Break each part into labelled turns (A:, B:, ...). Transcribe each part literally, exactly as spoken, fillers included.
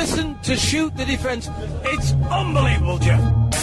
A: listen to Shoot the Defence. It's unbelievable, Jeff.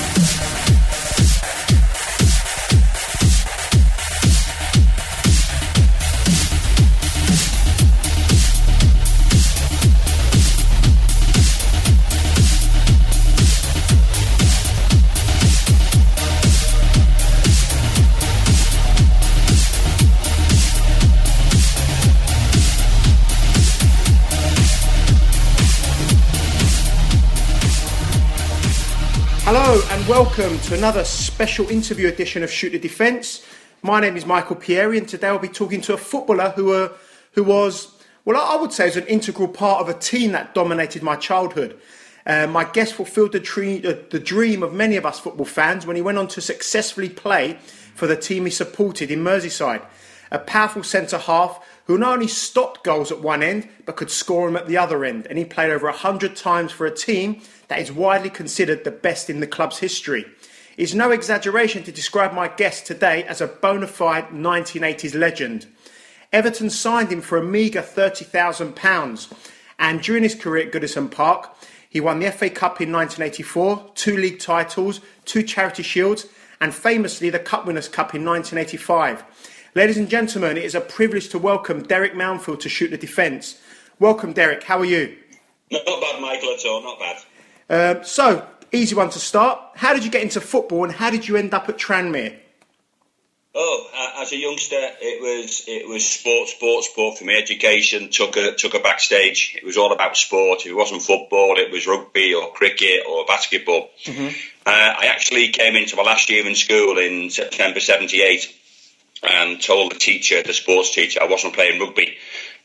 B: Hello and welcome to another special interview edition of Shoot the Defence. My name is Michael Pieri and today I'll be talking to a footballer who, uh, who was, well I would say, is an integral part of a team that dominated my childhood. Uh, my guest fulfilled the, tre- uh, the dream of many of us football fans when he went on to successfully play for the team he supported in Merseyside. A powerful centre-half who not only stopped goals at one end but could score them at the other end, and he played over one hundred times for a team that is widely considered the best in the club's history. It's no exaggeration to describe my guest today as a bona fide nineteen eighties legend. Everton signed him for a meagre thirty thousand pounds, and during his career at Goodison Park, he won the F A Cup in nineteen eighty-four, two league titles, two charity shields, and famously the Cup Winners' Cup in nineteen eighty-five. Ladies and gentlemen, it is a privilege to welcome Derek Mountfield to Shoot the Defence. Welcome, Derek. How are you?
C: Not bad, Michael, at all. Not bad.
B: Uh, so, easy one to start. How did you get into football and how did you end up at Tranmere?
C: Oh, uh, as a youngster, it was it was sport, sport, sport for me. Education took a took a backstage. It was all about sport. If it wasn't football, it was rugby or cricket or basketball. Mm-hmm. Uh, I actually came into my last year in school in September seventy-eight and told the teacher, the sports teacher, I wasn't playing rugby.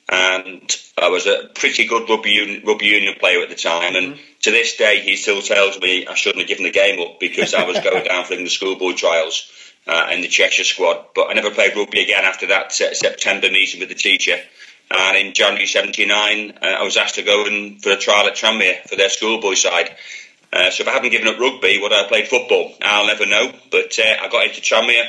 C: And I was a pretty good rugby union, rugby union player at the time. Mm-hmm. And to this day, he still tells me I shouldn't have given the game up because I was going down for the schoolboy trials uh, in the Cheshire squad. But I never played rugby again after that uh, September meeting with the teacher. And in January seventy-nine, uh, I was asked to go in for a trial at Tranmere for their schoolboy side. Uh, so if I hadn't given up rugby, would I have played football? I'll never know. But uh, I got into Tranmere.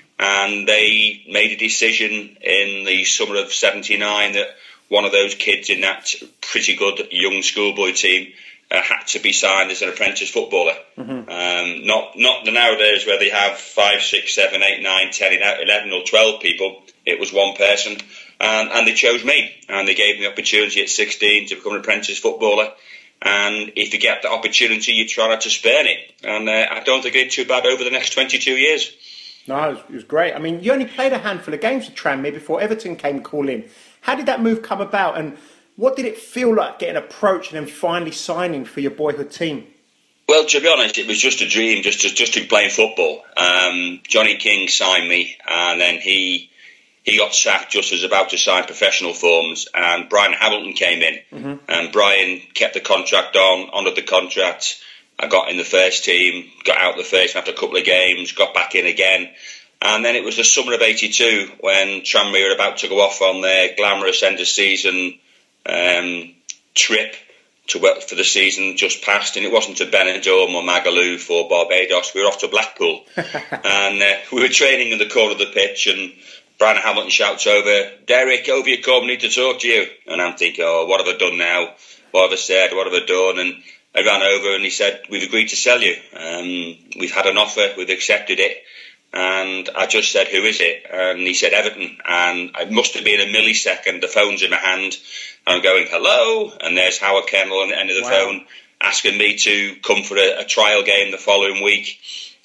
C: And they made a decision in the summer of seventy-nine that one of those kids in that pretty good young schoolboy team uh, had to be signed as an apprentice footballer. Mm-hmm. Um, not not the nowadays where they have five, six, seven, eight, nine, ten, eleven or twelve people. It was one person. And, and they chose me. And they gave me the opportunity at sixteen to become an apprentice footballer. And if you get the opportunity, you try not to spurn it. And uh, I don't think I did too bad over the next twenty-two years.
B: No, it was, it was great. I mean, you only played a handful of games for Tranmere before Everton came calling. How did that move come about, and what did it feel like getting approached and then finally signing for your boyhood team?
C: Well, to be honest, it was just a dream, just to, just to play football. Um, Johnny King signed me, and then he he got sacked just as about to sign professional forms, and Brian Hamilton came in, mm-hmm. and Brian kept the contract on, honoured the contract. I got in the first team, got out the first after a couple of games, got back in again. And then it was the summer of eighty-two when Tranmere were about to go off on their glamorous end of season um, trip to for the season just passed. And it wasn't to Benidorm or Magaluf or Barbados. We were off to Blackpool. and uh, we were training in the corner of the pitch and Brian Hamilton shouts over, "Derek, over you come, need to talk to you." And I'm thinking, oh, what have I done now? What have I said? What have I done? And I ran over and he said, "We've agreed to sell you. Um, we've had an offer, we've accepted it." And I just said, "Who is it?" And he said, "Everton." And it must have been a millisecond, the phone's in my hand, and I'm going, "Hello?" And there's Howard Kendall on the end of the wow. phone asking me to come for a, a trial game the following week.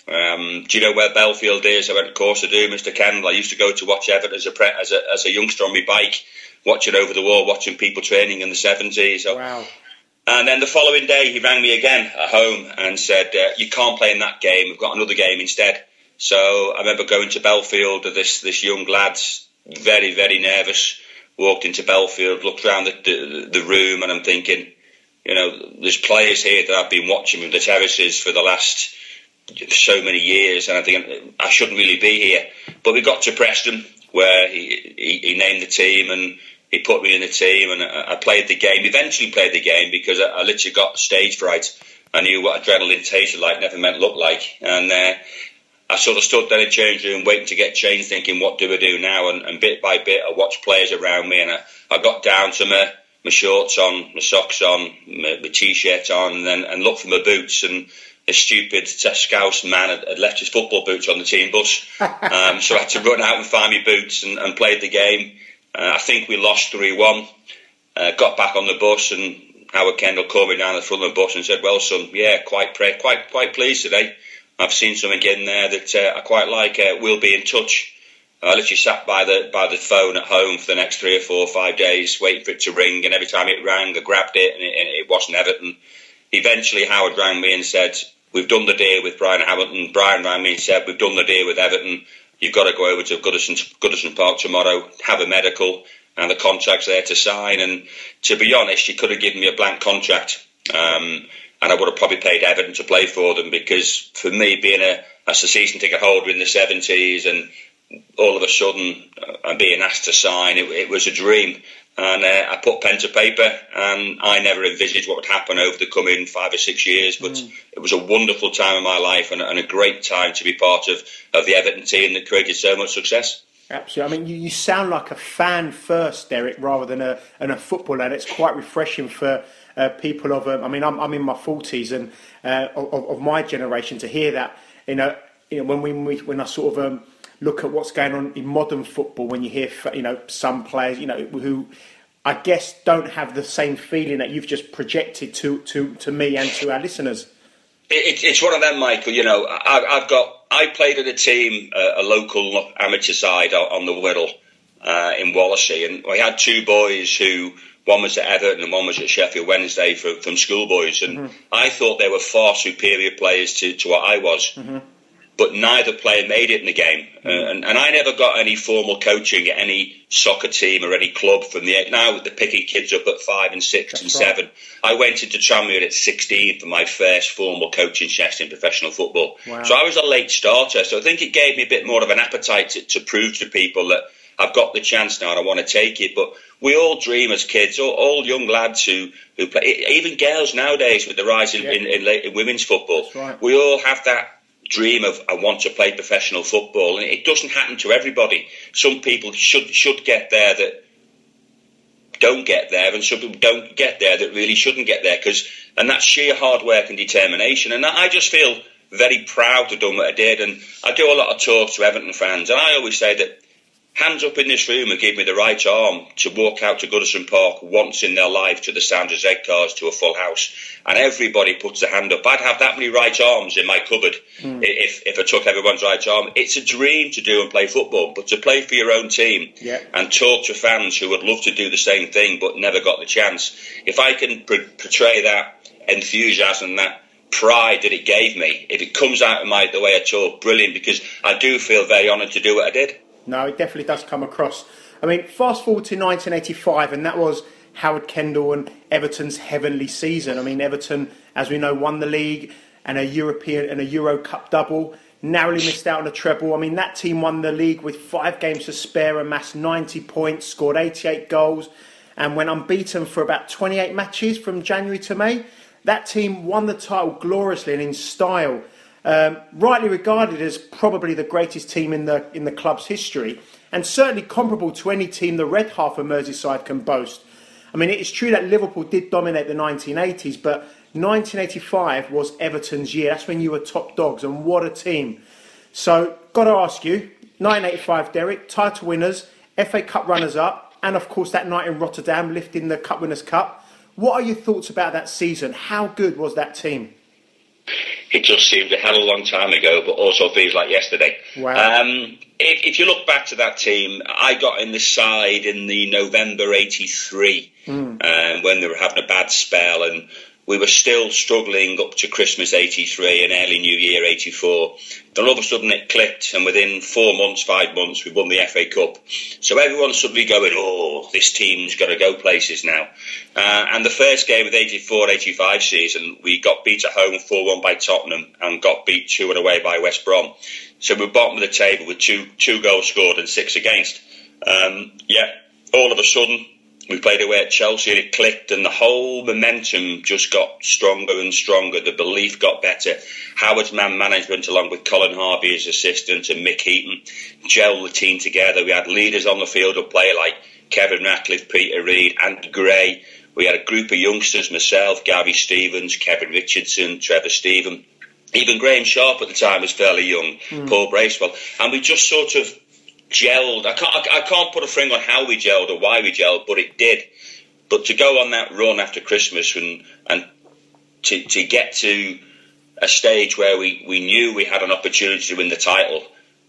C: Um, do you know where Belfield is? I went, "Of course I do, Mister Kendall. I used to go to watch Everton as a, pre- as a, as a youngster on my bike, watching over the wall, watching people training in the seventies. So,
B: wow.
C: And then the following day, he rang me again at home and said, uh, "You can't play in that game. We've got another game instead." So I remember going to Belfield, this this young lad, very, very nervous, walked into Belfield, looked around the, the, the room, and I'm thinking, you know, there's players here that I've been watching with the terraces for the last so many years, and I think I shouldn't really be here. But we got to Preston, where he, he, he named the team, and he put me in the team, and I, I played the game, eventually played the game, because I, I literally got stage fright. I knew what adrenaline tasted like, never meant looked like, and uh, I sort of stood there in the change room waiting to get changed, thinking, what do I do now? And, and bit by bit, I watched players around me, and I, I got down to my, my shorts on, my socks on, my, my t-shirt on, and then and looked for my boots, and a stupid Scouse man had, had left his football boots on the team bus. Um, so I had to run out and find my boots and, and played the game. Uh, I think we lost three one. Uh, got back on the bus, and Howard Kendall called me down the front of the bus and said, "Well, son, yeah, quite pre- quite quite pleased today. I've seen something in there that uh, I quite like. Uh, we'll be in touch." I literally sat by the by the phone at home for the next three or four or five days, waiting for it to ring. And every time it rang, I grabbed it, and it, and it wasn't Everton. Eventually, Howard rang me and said, "We've done the deal with Brian Hamilton." Brian rang me and said, "We've done the deal with Everton. You've got to go over to Goodison, Goodison Park tomorrow, have a medical, and the contract's there to sign." And to be honest, you could have given me a blank contract, um, and I would have probably paid Everton to play for them, because for me, being a, a season ticket holder in the seventies and all of a sudden uh, being asked to sign, it, it was a dream. And uh, I put pen to paper, and I never envisaged what would happen over the coming five or six years. But mm. it was a wonderful time in my life, and, and a great time to be part of, of the Everton team that created so much success.
B: Absolutely. I mean, you, you sound like a fan first, Derek, rather than a, than a footballer. And it's quite refreshing for uh, people of, um, I mean, I'm, I'm in my forties, and uh, of, of my generation to hear that. You know, you know when we when I sort of um, look at what's going on in modern football, when you hear, you know, some players, you know, who I guess don't have the same feeling that you've just projected to, to, to me and to our listeners.
C: It, it's one of them, Michael. You know, I, I've got. I played at a team, uh, a local amateur side on the Wirral uh, in Wallasey, and we had two boys who, one was at Everton and one was at Sheffield Wednesday for, from schoolboys, and mm-hmm. I thought they were far superior players to, to what I was. Mm-hmm. But neither player made it in the game. Mm. Uh, and, and I never got any formal coaching at any soccer team or any club from the... Now they're picking kids up at five and six That's and right. seven. I went into Tranmere at sixteen for my first formal coaching session in professional football. Wow. So I was a late starter. So I think it gave me a bit more of an appetite to, to prove to people that I've got the chance now and I want to take it. But we all dream as kids, all, all young lads who, who play... Even girls nowadays with the rise in, yeah. in, in, in women's football. Right. We all have that dream of I want to play professional football, and it doesn't happen to everybody. Some people should should get there that don't get there, and some people don't get there that really shouldn't get there, because and that's sheer hard work and determination. And I just feel very proud to have done what I did, and I do a lot of talks to Everton fans, and I always say that hands up in this room who gave me the right arm to walk out to Goodison Park once in their life to the sound of Z cars to a full house, and everybody puts a hand up. I'd have that many right arms in my cupboard mm. if if I took everyone's right arm. It's a dream to do and play football, but to play for your own team yeah. and talk to fans who would love to do the same thing but never got the chance. If I can pr- portray that enthusiasm, that pride that it gave me, if it comes out of my the way I talk, brilliant, because I do feel very honoured to do what I did.
B: No, it definitely does come across. I mean, fast forward to nineteen eighty-five, and that was Howard Kendall and Everton's heavenly season. I mean, Everton, as we know, won the league and a European and a Euro Cup double, narrowly missed out on a treble. I mean, that team won the league with five games to spare, amassed ninety points, scored eighty-eight goals, and went unbeaten for about twenty-eight matches from January to May. That team won the title gloriously and in style. Um, rightly regarded as probably the greatest team in the in the club's history, and certainly comparable to any team the red half of Merseyside can boast. I mean, it is true that Liverpool did dominate the nineteen eighties, but nineteen eighty-five was Everton's year. That's when you were top dogs, and what a team. So, got to ask you, nineteen eighty-five, Derek, title winners, F A Cup runners-up, and of course that night in Rotterdam, lifting the Cup Winners' Cup. What are your thoughts about that season? How good was that team?
C: It just seems a hell of a long time ago, but also feels like yesterday.
B: Wow.
C: Um, if, if you look back to that team, I got in the side in the November eighty-three mm. um, when they were having a bad spell, and we were still struggling up to Christmas eighty-three and early New Year eighty-four. Then all of a sudden it clicked, and within four months, five months, we won the F A Cup. So everyone's suddenly going, oh, this team's got to go places now. Uh, and the first game of the eighty-four eighty-five season, we got beat at home four one by Tottenham and got beat two one away by West Brom. So we were bottom of the table with two two goals scored and six against. Um, yeah, all of a sudden, we played away at Chelsea and it clicked, and the whole momentum just got stronger and stronger. The belief got better. Howard's man management, along with Colin Harvey as assistant and Mick Heaton, gelled the team together. We had leaders on the field of play like Kevin Ratcliffe, Peter Reid, Andy Gray, we had a group of youngsters, myself, Gary Stevens, Kevin Richardson, Trevor Stephen, even Graham Sharp at the time was fairly young, mm. Paul Bracewell, and we just sort of gelled. I can't, I can't put a finger on how we gelled or why we gelled, but it did. But to go on that run after Christmas and and to, to get to a stage where we, we knew we had an opportunity to win the title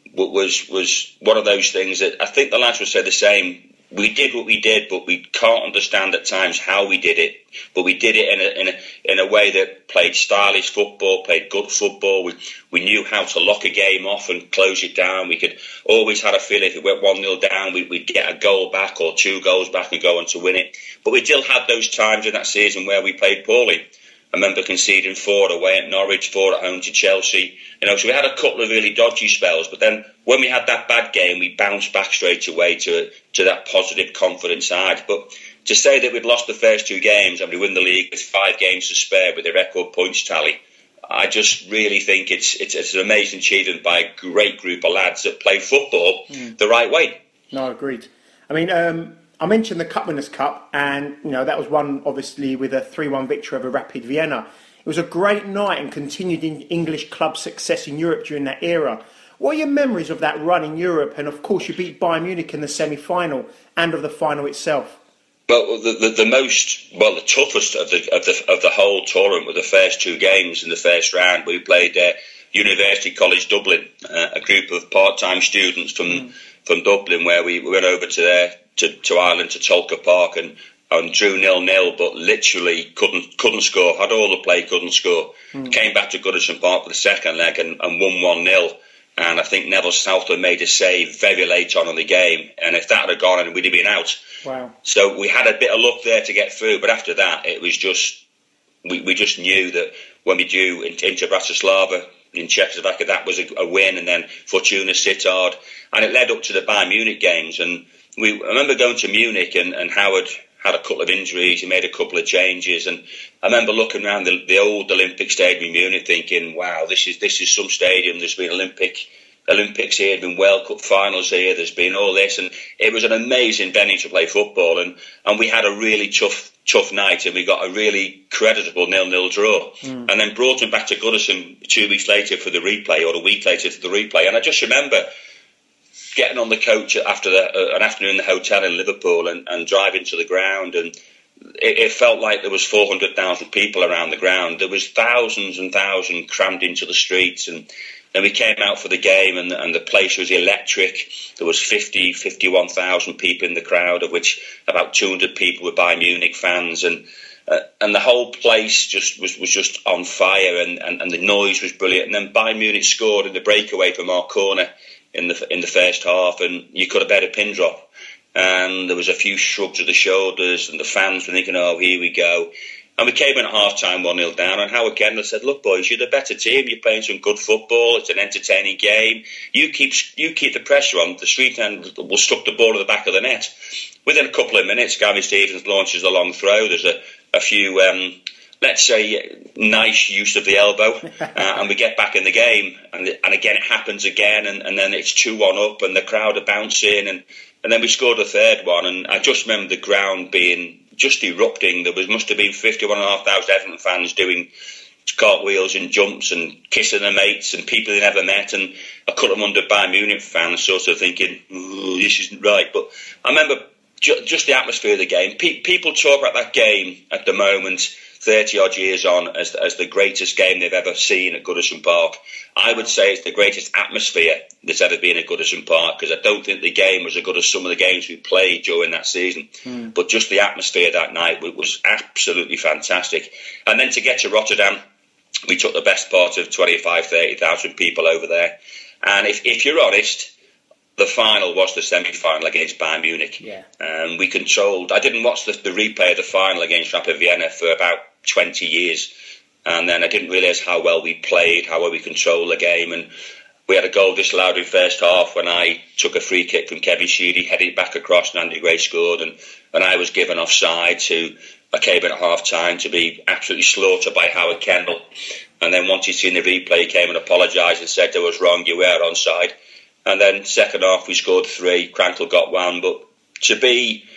C: was was one of those things that I think the lads would say the same. We did what we did, but we can't understand at times how we did it. But we did it in a in a in a way that played stylish football, played good football. We we knew how to lock a game off and close it down. We could always had a feeling if it went one nil down, we, we'd get a goal back or two goals back and go on to win it. But we still had those times in that season where we played poorly. I remember conceding four away at Norwich, four at home to Chelsea. You know, so we had a couple of really dodgy spells. But then when we had that bad game, we bounced back straight away to to that positive, confident side. But to say that we'd lost the first two games and we win the league with five games to spare with a record points tally, I just really think it's it's, it's an amazing achievement by a great group of lads that play football mm. the right way.
B: No, agreed. I mean, um, I mentioned the Cup Winners' Cup, and you know that was won obviously with a three one victory over Rapid Vienna. It was a great night and continued in English club success in Europe during that era. What are your memories of that run in Europe? And of course, you beat Bayern Munich in the semi-final and of the final itself.
C: Well, the, the, the most, well, the toughest of the of the of the whole tournament were the first two games in the first round. We played uh, University College Dublin, uh, a group of part-time students from mm. from Dublin, where we went over to there to, to Ireland to Tolka Park and. and drew nil-nil, but literally couldn't couldn't score. Had all the play, couldn't score. Mm. Came back to Goodison Park for the second leg and, and won one nil. And I think Neville Southland made a save very late on in the game. And if that had gone, and we'd have been out.
B: Wow! So
C: we had a bit of luck there to get through. But after that, it was just we, we just knew that when we drew into, into Bratislava in Czechoslovakia, that was a, a win. And then Fortuna Sittard, and it led up to the Bayern Munich games. And we I remember going to Munich and, and Howard had a couple of injuries, he made a couple of changes, and I remember looking around the, the old Olympic Stadium in Munich thinking, wow, this is this is some stadium. There's been Olympic Olympics here, there's been World Cup finals here, there's been all this, and it was an amazing venue to play football, and, and we had a really tough tough night, and we got a really creditable nil-nil draw, mm. and then brought him back to Goodison two weeks later for the replay, or a week later for the replay, and I just remember getting on the coach after the, uh, an afternoon in the hotel in Liverpool and, and driving to the ground, and it, it felt like there was four hundred thousand people around the ground. There was thousands and thousands crammed into the streets, and then we came out for the game, and, and the place was electric. There was fifty, fifty-one thousand people in the crowd, of which about two hundred people were Bayern Munich fans, and uh, and the whole place just was, was just on fire, and, and, and the noise was brilliant. And then Bayern Munich scored in the breakaway from our corner in the in the first half, and you could have had a pin drop. And there was a few shrugs of the shoulders, and the fans were thinking, oh, here we go. And we came in at half-time one nil down, and Howard Kendall said, look, boys, you're the better team, you're playing some good football, it's an entertaining game, you keep you keep the pressure on, the street end will stuck the ball at the back of the net. Within a couple of minutes, Gary Stevens launches a long throw, there's a, a few... Um, let's say, nice use of the elbow, uh, and we get back in the game. And, and again, it happens again, and, and then it's two one up, and the crowd are bouncing, and, and then we scored a third one. And I just remember the ground being just erupting. There was must have been fifty-one thousand five hundred Everton fans doing cartwheels and jumps and kissing their mates and people they never met. And a couple of hundred Bayern Munich fans sort of thinking, oh, this isn't right. But I remember ju- just the atmosphere of the game. Pe- people talk about that game at the moment, thirty odd years on, as, as the greatest game they've ever seen at Goodison Park. I would say it's the greatest atmosphere that's ever been at Goodison Park, because I don't think the game was as good as some of the games we played during that season. Mm. But just the atmosphere that night was absolutely fantastic. And then to get to Rotterdam, we took the best part of twenty-five, thirty thousand people over there. And if, if you're honest, the final was the semi-final against Bayern Munich.
B: Yeah.
C: Um, we controlled... I didn't watch the, the replay of the final against Rapid Vienna for about twenty years, and then I didn't realise how well we played, how well we controlled the game, and we had a goal disallowed in first half when I took a free kick from Kevin Sheedy, headed back across, and Andy Gray scored, and, and I was given offside. To I came in at half time to be absolutely slaughtered by Howard Kendall, and then once he'd seen the replay, he came and apologised and said I was wrong, you were onside. And then second half we scored three, Krankle got one, but to be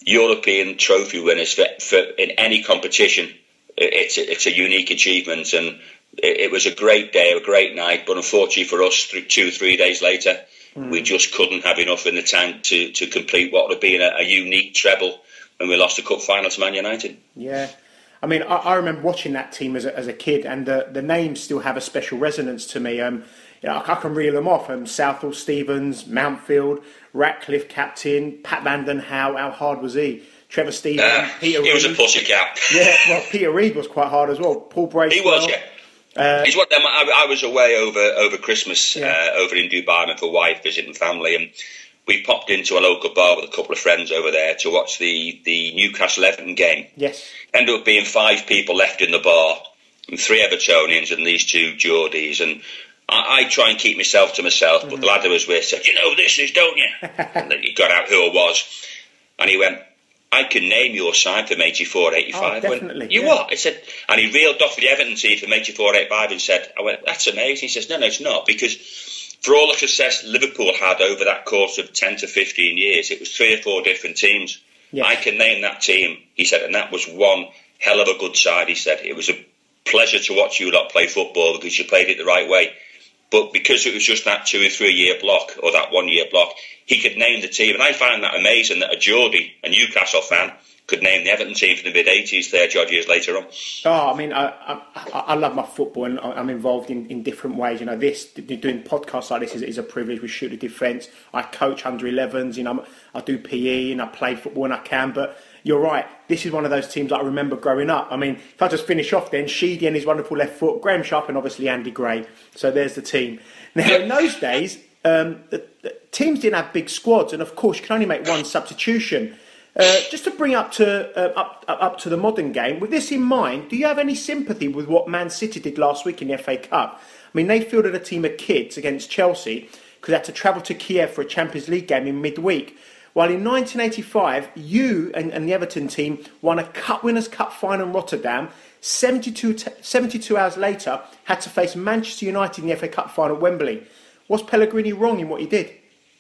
C: European trophy winners for, for in any competition. It's a, it's a unique achievement, and it, it was a great day, a great night. But unfortunately for us, through two, three days later, mm. we just couldn't have enough in the tank to, to complete what would have been a, a unique treble when we lost the cup final to Man United.
B: Yeah. I mean, I, I remember watching that team as a, as a kid, and the, the names still have a special resonance to me. Um, you know, I can reel them off. Um, Southall, Stevens, Mountfield, Ratcliffe, captain, Pat Vanden Howe. How hard was he? Trevor Stevens,
C: uh,
B: Peter
C: He
B: Reid.
C: was a pussycat.
B: Yeah, well, Peter Reid was quite hard as well. Paul Bracewell.
C: He was, yeah. Uh, He's what them. I, I was away over over Christmas, yeah. uh, over in Dubai with my wife, visiting family, and we popped into a local bar with a couple of friends over there to watch the, the Newcastle Everton game.
B: Yes.
C: Ended up being five people left in the bar, and three Evertonians and these two Geordies, and I, I try and keep myself to myself, mm-hmm. but the lad I was with said, "You know who this is, don't you?" And then he got out who it was, and he went, "I can name your side from eighty-four eighty-five.
B: Oh, definitely.
C: Went, you
B: yeah.
C: what? I said, and he reeled off the Everton team from eighty-four eighty-five and said, I went, "That's amazing." He says, "No, no, it's not, because for all the success Liverpool had over that course of ten to fifteen years, it was three or four different teams. Yes. I can name that team," he said, "and that was one hell of a good side." He said, "It was a pleasure to watch you lot play football because you played it the right way. But because it was just that two or three year block, or that one year block, he could name the team." And I found that amazing that a Geordie, a Newcastle fan, could name the Everton team from the mid eighties thirty odd years later on.
B: Oh, I mean, I, I, I love my football, and I'm involved in, in different ways. You know, this doing podcasts like this is, is a privilege. We shoot the defence. I coach under elevens. You know, I do P E and I play football when I can. But you're right. This is one of those teams that I remember growing up. I mean, if I just finish off then, Sheedy and his wonderful left foot, Graham Sharp, and obviously Andy Gray. So there's the team. Now, in those days, um, the, the teams didn't have big squads, and of course, you can only make one substitution. Uh, just to bring up to uh, up up to the modern game, with this in mind, do you have any sympathy with what Man City did last week in the F A Cup? I mean, they fielded a team of kids against Chelsea because they had to travel to Kiev for a Champions League game in midweek. While in nineteen eighty-five, you and, and the Everton team won a Cup Winners' Cup final in Rotterdam. seventy-two, seventy-two hours later, had to face Manchester United in the F A Cup final at Wembley. Was Pellegrini wrong in what he did?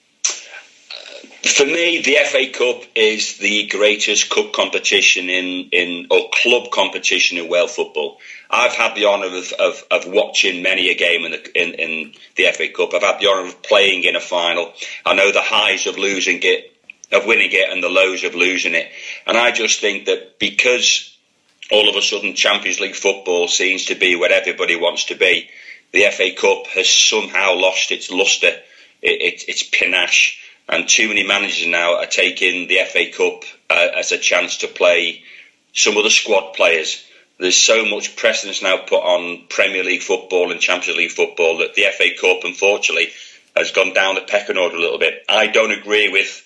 C: For me, the F A Cup is the greatest cup competition in, in or club competition in world football. I've had the honour of, of, of watching many a game in the, in, in the F A Cup. I've had the honour of playing in a final. I know the highs of losing it, of winning it, and the lows of losing it. And I just think that because all of a sudden Champions League football seems to be where everybody wants to be, the F A Cup has somehow lost its lustre, it, it, its panache. And too many managers now are taking the F A Cup uh, as a chance to play some of the squad players. There's so much precedence now put on Premier League football and Champions League football that the F A Cup, unfortunately, has gone down the pecking order a little bit. I don't agree with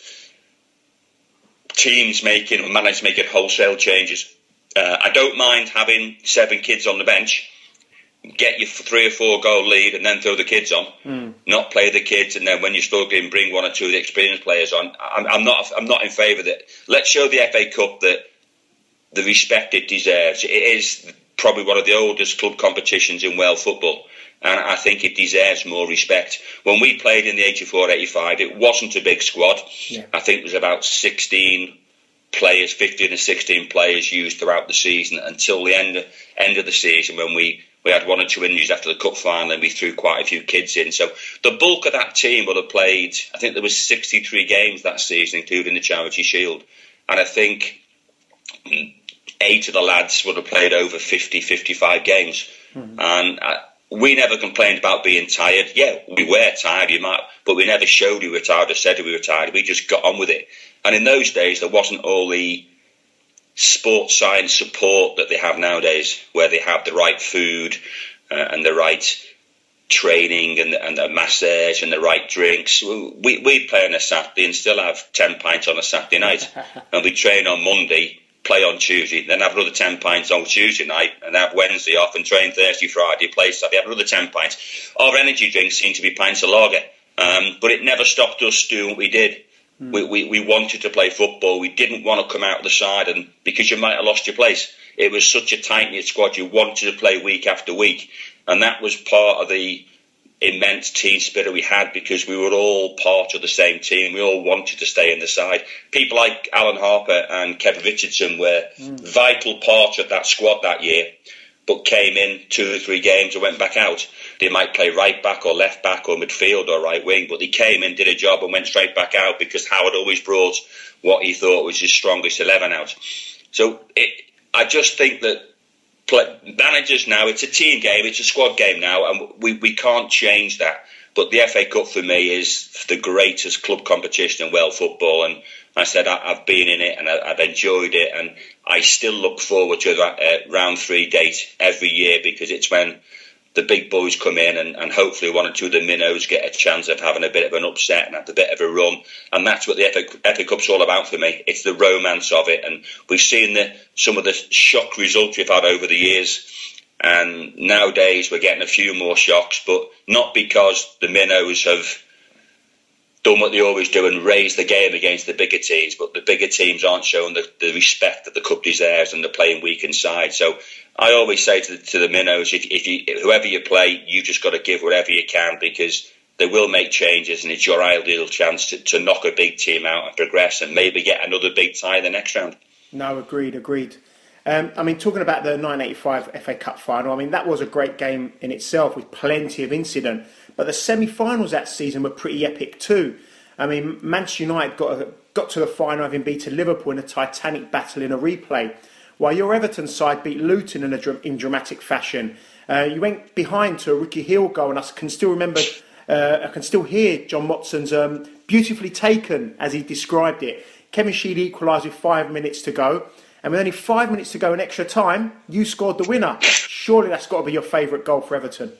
C: teams making or managers making wholesale changes. Uh, I don't mind having seven kids on the bench, get your three or four goal lead and then throw the kids on, mm. not play the kids, and then when you're struggling, bring one or two of the experienced players on. I'm, I'm not I'm not in favour of that. Let's show the F A Cup that the respect it deserves. It is probably one of the oldest club competitions in world football, and I think it deserves more respect. When we played in the eighty-four eighty-five, it wasn't a big squad. Yeah. I think it was about sixteen players, fifteen or sixteen players used throughout the season until the end, end of the season when we We had one or two injuries after the cup final, and we threw quite a few kids in. So the bulk of that team will have played, I think there was sixty-three games that season, including the Charity Shield. And I think eight of the lads would have played over fifty, fifty-five games. Mm-hmm. And uh, we never complained about being tired. Yeah, we were tired, you might, but we never showed we were tired or said we were tired. We just got on with it. And in those days, there wasn't all the sports science support that they have nowadays, where they have the right food uh, and the right training and the, and the massage and the right drinks. We we play on a Saturday and still have ten pints on a Saturday night, and we train on Monday, play on Tuesday, then have another ten pints on Tuesday night, and have Wednesday off and train Thursday, Friday, play Saturday, have another ten pints. Our energy drinks seem to be pints of lager, um, but it never stopped us doing what we did. Mm. We, we we wanted to play football. We didn't want to come out of the side, and because you might have lost your place. It was such a tight-knit squad. You wanted to play week after week, and that was part of the immense team spirit we had because we were all part of the same team. We all wanted to stay in the side. People like Alan Harper and Kevin Richardson were mm. vital parts of that squad that year, but came in two or three games and went back out. They might play right back or left back or midfield or right wing, but they came in, did a job and went straight back out because Howard always brought what he thought was his strongest eleven out. So it, I just think that play, managers now, it's a team game, it's a squad game now, and we, we can't change that. But the F A Cup for me is the greatest club competition in world football, and I said I, I've been in it and I, I've enjoyed it, and I still look forward to that uh, round three date every year because it's when the big boys come in and, and hopefully one or two of the minnows get a chance of having a bit of an upset and have a bit of a run. And that's what the F A, F A Cup's all about for me. It's the romance of it. And we've seen the, some of the shock results we've had over the years. And nowadays we're getting a few more shocks, but not because the minnows have done what they always do and raised the game against the bigger teams, but the bigger teams aren't showing the, the respect that the cup deserves and they're playing weak inside. So I always say to the, to the minnows, if, if you, whoever you play, you just got to give whatever you can because they will make changes and it's your ideal chance to, to knock a big team out and progress and maybe get another big tie in the next round.
B: No, agreed, agreed. Um, I mean, talking about the nineteen eighty-five F A Cup final, I mean, that was a great game in itself with plenty of incident. But the semi-finals that season were pretty epic too. I mean, Manchester United got, a, got to the final having beaten Liverpool in a titanic battle in a replay, while your Everton side beat Luton in, a, in dramatic fashion. Uh, you went behind to a Ricky Hill goal, and I can still remember, uh, I can still hear John Motson's um, beautifully taken, as he described it. Kevin Sheedy equalised with five minutes to go. And with only five minutes to go in extra time, you scored the winner. Surely that's got to be your favourite goal for Everton.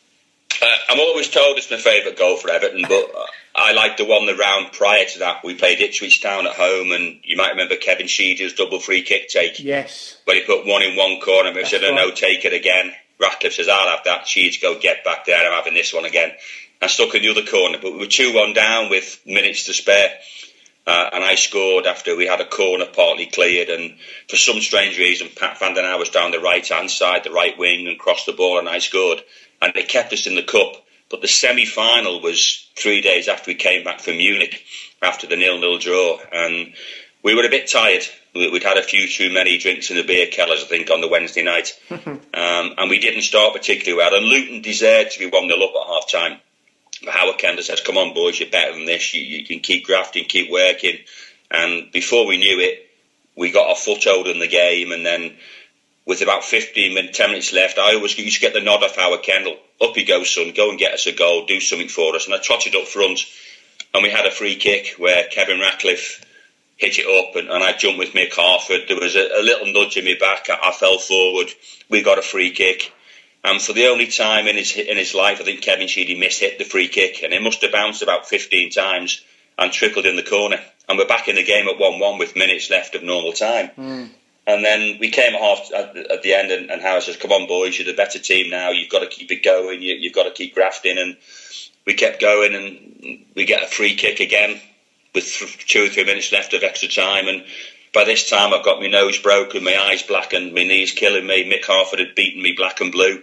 C: Uh, I'm always told it's my favourite goal for Everton, but I like the one the round prior to that. We played Ipswich Town at home, and you might remember Kevin Sheedy's double free kick take.
B: Yes.
C: Where he put one in one corner, and we said, right. no, take it again. Ratcliffe says, I'll have that. Sheeds go, get back there, I'm having this one again. I stuck in the other corner, but we were two one down with minutes to spare. Uh, and I scored after we had a corner partly cleared, and for some strange reason Pat van den Aa was down the right hand side, the right wing, and crossed the ball and I scored, and it kept us in the cup. But the semi-final was three days after we came back from Munich after the nil-nil draw, and we were a bit tired. We'd had a few too many drinks in the beer kellers, I think, on the Wednesday night, um, and we didn't start particularly well, and Luton deserved to be one nil up at half time. Howard Kendall says, come on boys, you're better than this, you, you can keep grafting, keep working. And before we knew it, we got our foothold in the game, and then with about fifteen minutes, ten minutes left, I always used to get the nod off Howard Kendall. Up you go, son, go and get us a goal, do something for us. And I trotted up front, and we had a free kick where Kevin Ratcliffe hit it up, and, and I jumped with Mick Harford. There was a, a little nudge in my back, I, I fell forward, we got a free kick. And for the only time in his in his life, I think Kevin Sheedy mishit the free kick, and it must have bounced about fifteen times and trickled in the corner. And we're back in the game at one one with minutes left of normal time. Mm. And then we came at half at, at the end, and, and Howard says, "Come on, boys, you're the better team now. You've got to keep it going. You, you've got to keep grafting." And we kept going, and we get a free kick again with th- two or three minutes left of extra time, and by this time, I've got my nose broken, my eyes blackened, my knees killing me. Mick Harford had beaten me black and blue.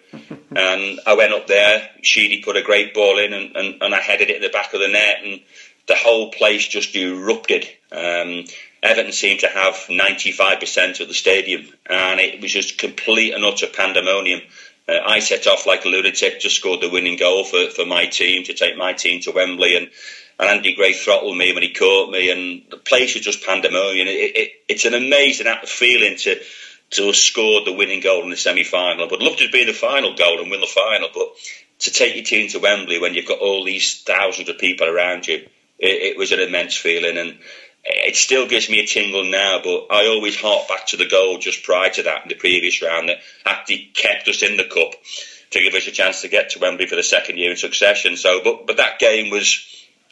C: And I went up there, Sheedy put a great ball in, and, and, and I headed it in the back of the net, and the whole place just erupted. Um, Everton seemed to have ninety-five percent of the stadium, and it was just complete and utter pandemonium. Uh, I set off like a lunatic, just scored the winning goal for, for my team, to take my team to Wembley, and And Andy Gray throttled me when he caught me, and the place was just pandemonium. It, it, it's an amazing feeling to to have scored the winning goal in the semi-final. But I'd love to be in the final goal and win the final, but to take your team to Wembley when you've got all these thousands of people around you, it, it was an immense feeling, and it still gives me a tingle now. But I always hark back to the goal just prior to that in the previous round that actually kept us in the cup to give us a chance to get to Wembley for the second year in succession. So, but but that game was,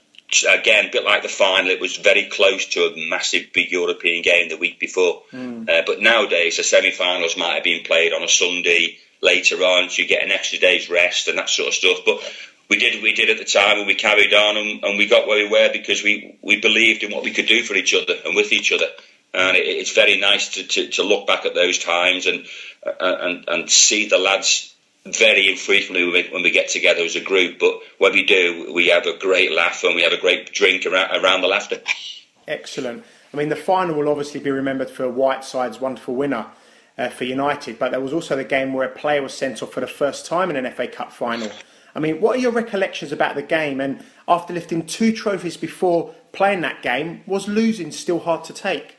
C: again, a bit like the final, it was very close to a massive big European game the week before. Mm. Uh, but nowadays, the semi-finals might have been played on a Sunday later on, so you get an extra day's rest and that sort of stuff. But we did we did at the time, and we carried on, and, and we got where we were because we, we believed in what we could do for each other and with each other. And it, it's very nice to, to, to look back at those times and, uh, and, and see the lads very infrequently when we, when we get together as a group, but when we do, we have a great laugh and we have a great drink around, around the laughter.
B: Excellent. I mean, the final will obviously be remembered for Whiteside's wonderful winner uh, for United, but there was also the game where a player was sent off for the first time in an F A Cup final. I mean, what are your recollections about the game? And after lifting two trophies before playing that game, was losing still hard to take?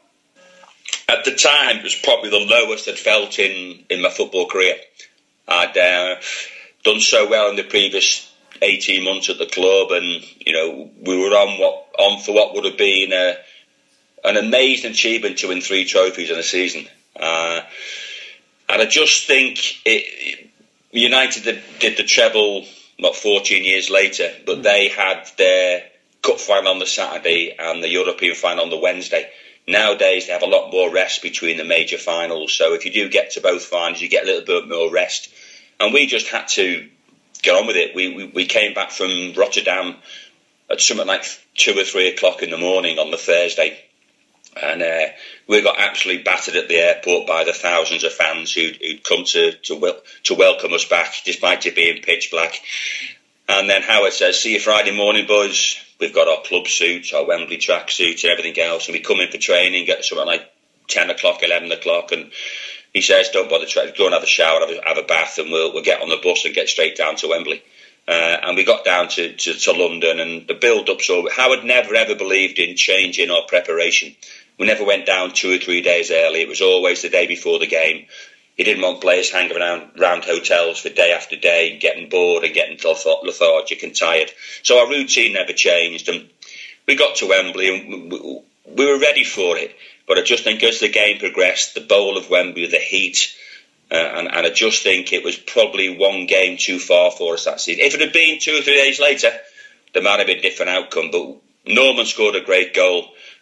C: At the time, it was probably the lowest I'd felt in, in my football career. I'd uh, done so well in the previous eighteen months at the club, and you know we were on what on for what would have been a, an amazing achievement to win three trophies in a season. Uh, and I just think it, United did, did the treble not fourteen years later, but mm. they had their cup final on the Saturday and the European final on the Wednesday. Nowadays, they have a lot more rest between the major finals. So if you do get to both finals, you get a little bit more rest. And we just had to get on with it. We we, we came back from Rotterdam at something like two or three o'clock in the morning on the Thursday. And uh, we got absolutely battered at the airport by the thousands of fans who'd, who'd come to, to, wel- to welcome us back, despite it being pitch black. And then Howard says, see you Friday morning, boys. We've got our club suits, our Wembley track suits and everything else. And we come in for training at something like ten o'clock, eleven o'clock. And he says, don't bother, tra- go and have a shower, have a, have a bath, and we'll, we'll get on the bus and get straight down to Wembley. Uh, and we got down to, to, to London, and the build-up. So Howard never, ever believed in changing our preparation. We never went down two or three days early. It was always the day before the game. He didn't want players hanging around, around hotels for day after day, getting bored and getting lethargic and tired. So our routine never changed, and we got to Wembley and we were ready for it. But I just think as the game progressed, the bowl of Wembley, the heat, uh, and, and I just think it was probably one game too far for us that season. If it had been two or three days later, there might have been a different outcome. But Norman scored a great goal.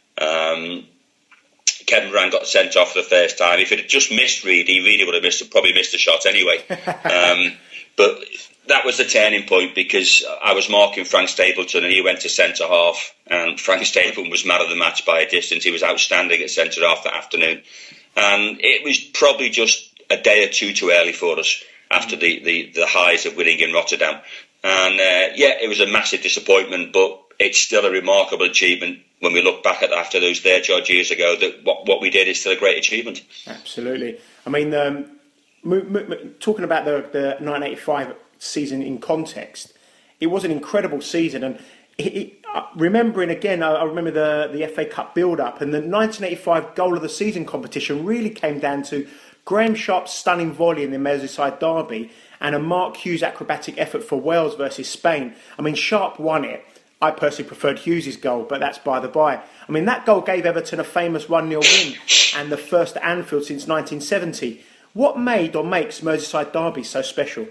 C: Um, Kevin Moran got sent off for the first time. If it had just missed Reed, he really would have missed, probably missed a shot anyway. um, but that was the turning point, because I was marking Frank Stapleton and he went to centre half, and Frank Stapleton was man of the match by a distance. He was outstanding at centre half that afternoon, and it was probably just a day or two too early for us after the, the, the highs of winning in Rotterdam. And uh, yeah, it was a massive disappointment, but it's still a remarkable achievement when we look back at after those thirty odd years ago, that what, what we did is still a great achievement.
B: Absolutely. I mean, um, m- m- talking about the, the nineteen eighty-five season in context, it was an incredible season. And it, it, uh, remembering again, I, I remember the, the F A Cup build-up, and the nineteen eighty-five goal of the season competition really came down to Graham Sharp's stunning volley in the Merseyside derby and a Mark Hughes acrobatic effort for Wales versus Spain. I mean, Sharp won it. I personally preferred Hughes' goal, but that's by the by. I mean, that goal gave Everton a famous one nil win and the first at Anfield since nineteen seventy. What made or makes Merseyside derby so special?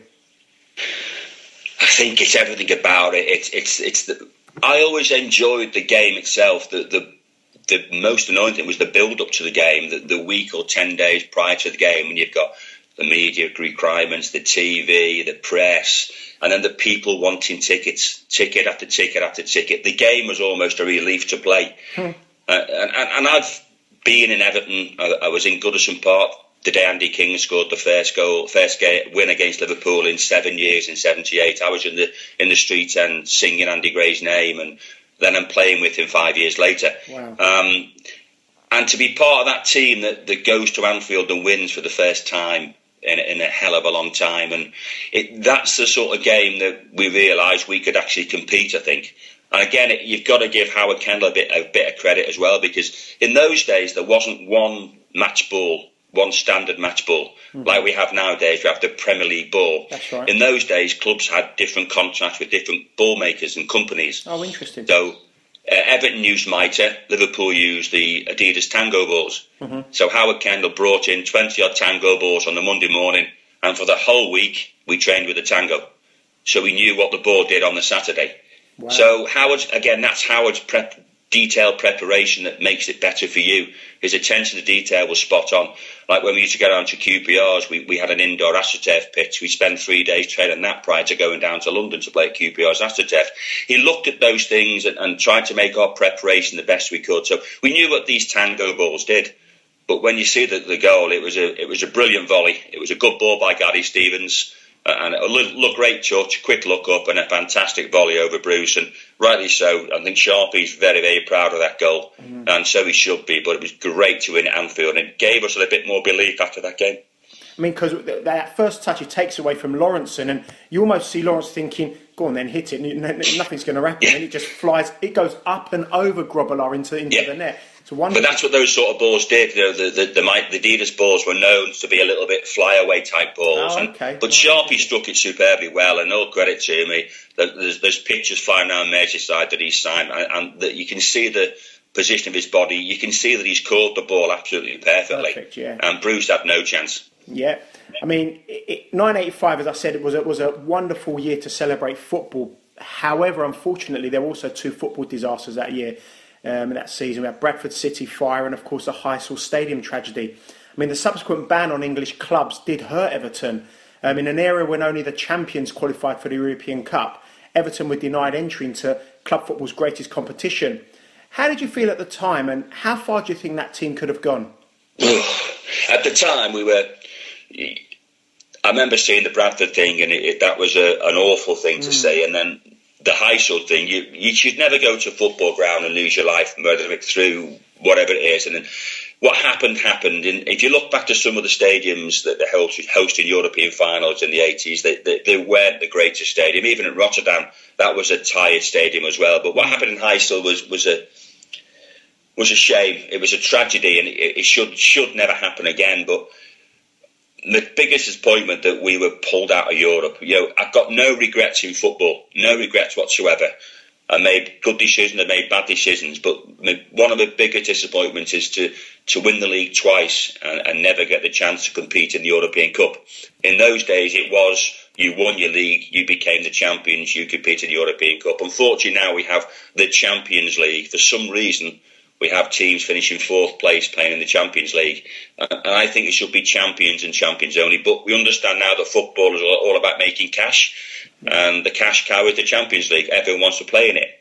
C: I think it's everything about it. It's it's it's. The, I always enjoyed the game itself. The the the most annoying thing was the build up to the game, the, the week or ten days prior to the game, when you've got the media requirements, the T V, the press, and then the people wanting tickets, ticket after ticket after ticket. The game was almost a relief to play. Hmm. Uh, and, and I've been in Everton. I, I was in Goodison Park the day Andy King scored the first goal, first game, win against Liverpool in seven years in seventy-eight. I was in the in the street end singing Andy Gray's name, and then I'm playing with him five years later.
B: Wow.
C: Um, and to be part of that team that, that goes to Anfield and wins for the first time in, in a hell of a long time, and it, that's the sort of game that we realised we could actually compete, I think. And again, it, you've got to give Howard Kendall a bit, a bit of credit as well, because in those days there wasn't one match ball, one standard match ball, mm-hmm. like we have nowadays. We have the Premier League ball.
B: That's right.
C: In those days, clubs had different contracts with different ball makers and companies.
B: Oh, interesting.
C: So uh, Everton used Mitre, Liverpool used the Adidas Tango balls. Mm-hmm. So Howard Kendall brought in twenty-odd Tango balls on the Monday morning, and for the whole week, we trained with the Tango. So we knew what the ball did on the Saturday. Wow. So Howard's, again, that's Howard's prep, detailed preparation that makes it better for you. His attention to detail was spot on. Like when we used to get on to Q P Rs, we, we had an indoor AstroTurf pitch. We spent three days training that prior to going down to London to play at Q P R's AstroTurf. He looked at those things and, and tried to make our preparation the best we could. So we knew what these Tango balls did. But when you see the, the goal, it was a it was a brilliant volley. It was a good ball by Gary Stevens. and a look, great touch, quick look up, and a fantastic volley over Bruce, and rightly so. I think Sharpie's very, very proud of that goal, mm. and so he should be. But it was great to win at Anfield, and it gave us a little bit more belief after that game.
B: I mean, because that first touch, it takes away from Lawrenson, and you almost see Lawrence thinking, go on then, hit it, and nothing's going to happen. Yeah. And it just flies, it goes up and over Grobbelaar into, into yeah. the net.
C: But that's what those sort of balls did. You know, the, the, the, the Adidas balls were known to be a little bit fly-away type balls.
B: Oh, okay.
C: And, but Sharpie struck it superbly well, and all credit to me. There's, there's pictures flying around Merseyside that he's signed, and, and that you can see the position of his body. You can see that he's caught the ball absolutely perfectly.
B: Perfect, yeah.
C: And Bruce had no chance.
B: Yeah, I mean, it, nine eighty-five, as I said, it was a, was a wonderful year to celebrate football. However, unfortunately, there were also two football disasters that year, um, that season. We had Bradford City fire and, of course, the Heysel Stadium tragedy. I mean, the subsequent ban on English clubs did hurt Everton. Um, in an era when only the champions qualified for the European Cup, Everton were denied entry into club football's greatest competition. How did you feel at the time, and how far do you think that team could have gone?
C: At the time, we were... I remember seeing the Bradford thing, and it, it, that was a, an awful thing to mm. say. And then the Heysel thing, you, you should never go to a football ground and lose your life, murder it through whatever it is. And then what happened, happened. And if you look back to some of the stadiums that they hosted, hosting European finals in the eighties, they, they, they weren't the greatest stadium. Even at Rotterdam, that was a tired stadium as well. But what happened in Heysel was, was a was a shame. It was a tragedy, and it, it should should never happen again. But the biggest disappointment that we were pulled out of Europe. You know, I've got no regrets in football, no regrets whatsoever. I made good decisions, I made bad decisions, but one of the biggest disappointments is to, to win the league twice and, and never get the chance to compete in the European Cup. In those days, it was you won your league, you became the champions, you compete in the European Cup. Unfortunately, now we have the Champions League. For some reason, we have teams finishing fourth place playing in the Champions League. And I think it should be champions and champions only. But we understand now that football is all about making cash. And the cash cow is the Champions League. Everyone wants to play in it.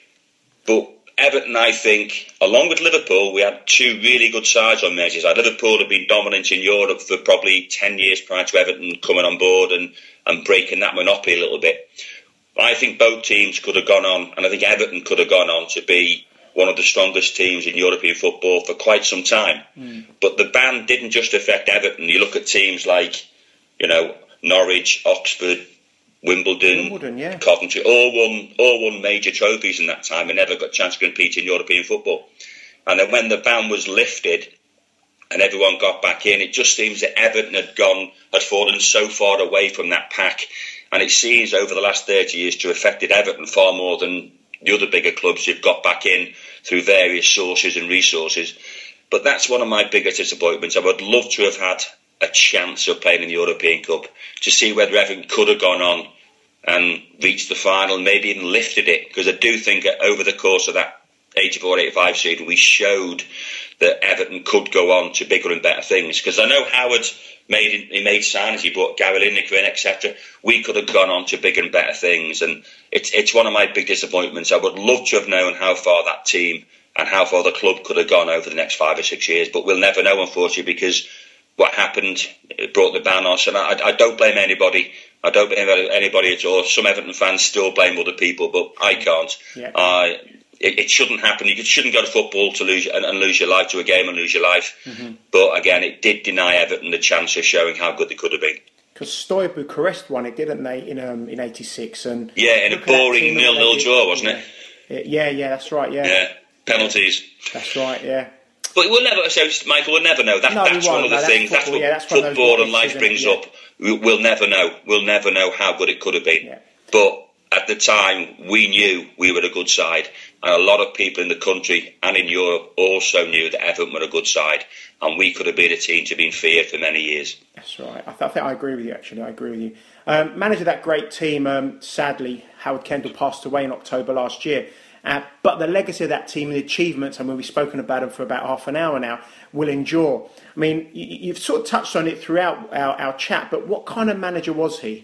C: But Everton, I think, along with Liverpool, we had two really good sides on Merseyside. Liverpool had been dominant in Europe for probably ten years prior to Everton coming on board and, and breaking that monopoly a little bit. I think both teams could have gone on, and I think Everton could have gone on to be one of the strongest teams in European football for quite some time. Mm. But the ban didn't just affect Everton. You look at teams like, you know, Norwich, Oxford, Wimbledon,
B: Wimbledon yeah.
C: Coventry, all won all won major trophies in that time and never got a chance to compete in European football. And then when the ban was lifted and everyone got back in, it just seems that Everton had gone, had fallen so far away from that pack. And it seems over the last thirty years to have affected Everton far more than the other bigger clubs who've got back in through various sources and resources. But that's one of my biggest disappointments. I would love to have had a chance of playing in the European Cup to see whether Everton could have gone on and reached the final, maybe even lifted it, because I do think that over the course of that eighty-four eighty-five season we showed that Everton could go on to bigger and better things. Because I know Howard made he made signings, he brought Gary Lineker in, et cetera. We could have gone on to bigger and better things, and it's it's one of my big disappointments. I would love to have known how far that team and how far the club could have gone over the next five or six years, but we'll never know, unfortunately, because what happened, it brought the ban on. And I, I don't blame anybody. I don't blame anybody at all. Some Everton fans still blame other people, but I can't.
B: Yeah.
C: Uh, it, it shouldn't happen. You shouldn't go to football to lose and, and lose your life, to a game and lose your life. Mm-hmm. But again, it did deny Everton the chance of showing how good they could have been.
B: Because Steaua Bucharest won it, didn't they, in um, in eighty-six? And
C: yeah, in a boring nil-nil draw, wasn't
B: it? Yeah, yeah, that's right. Yeah.
C: Yeah, penalties.
B: That's right. Yeah.
C: But we'll never, so Michael, we'll never know. That,
B: no,
C: that's one of the
B: no,
C: things.
B: That's,
C: that's what
B: yeah, that's
C: football and life brings
B: yeah.
C: up. We'll never know. We'll never know how good it could have been.
B: Yeah.
C: But at the time, we knew we were a good side. And a lot of people in the country and in Europe also knew that Everton were a good side. And we could have been a team to be feared for many years.
B: That's right. I, th- I think I agree with you, actually. I agree with you. Um, manager of that great team, um, sadly, Howard Kendall passed away in October last year. Uh, but the legacy of that team and the achievements, and we've spoken about them for about half an hour now, will endure. I mean, you, you've sort of touched on it throughout our, our chat, but what kind of manager was he?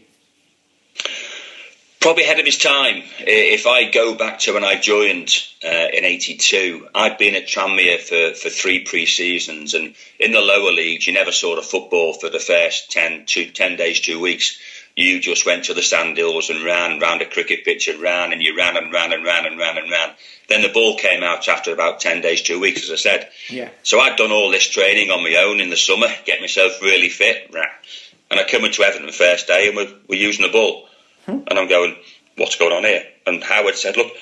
C: Probably ahead of his time. If I go back to when I joined uh, in eighty-two, I'd been at Tranmere for, for three pre-seasons, and in the lower leagues, you never saw the football for the first ten, two, ten days, two weeks. you just went to the sandhills and ran round a cricket pitch and ran and you ran and ran and ran and ran and ran. Then the ball came out after about ten days, two weeks, as I said.
B: Yeah.
C: So I'd done all this training on my own in the summer, get myself really fit. And I come into Everton the first day and we're, we're using the ball. Hmm. And I'm going, what's going on here? And Howard said, look,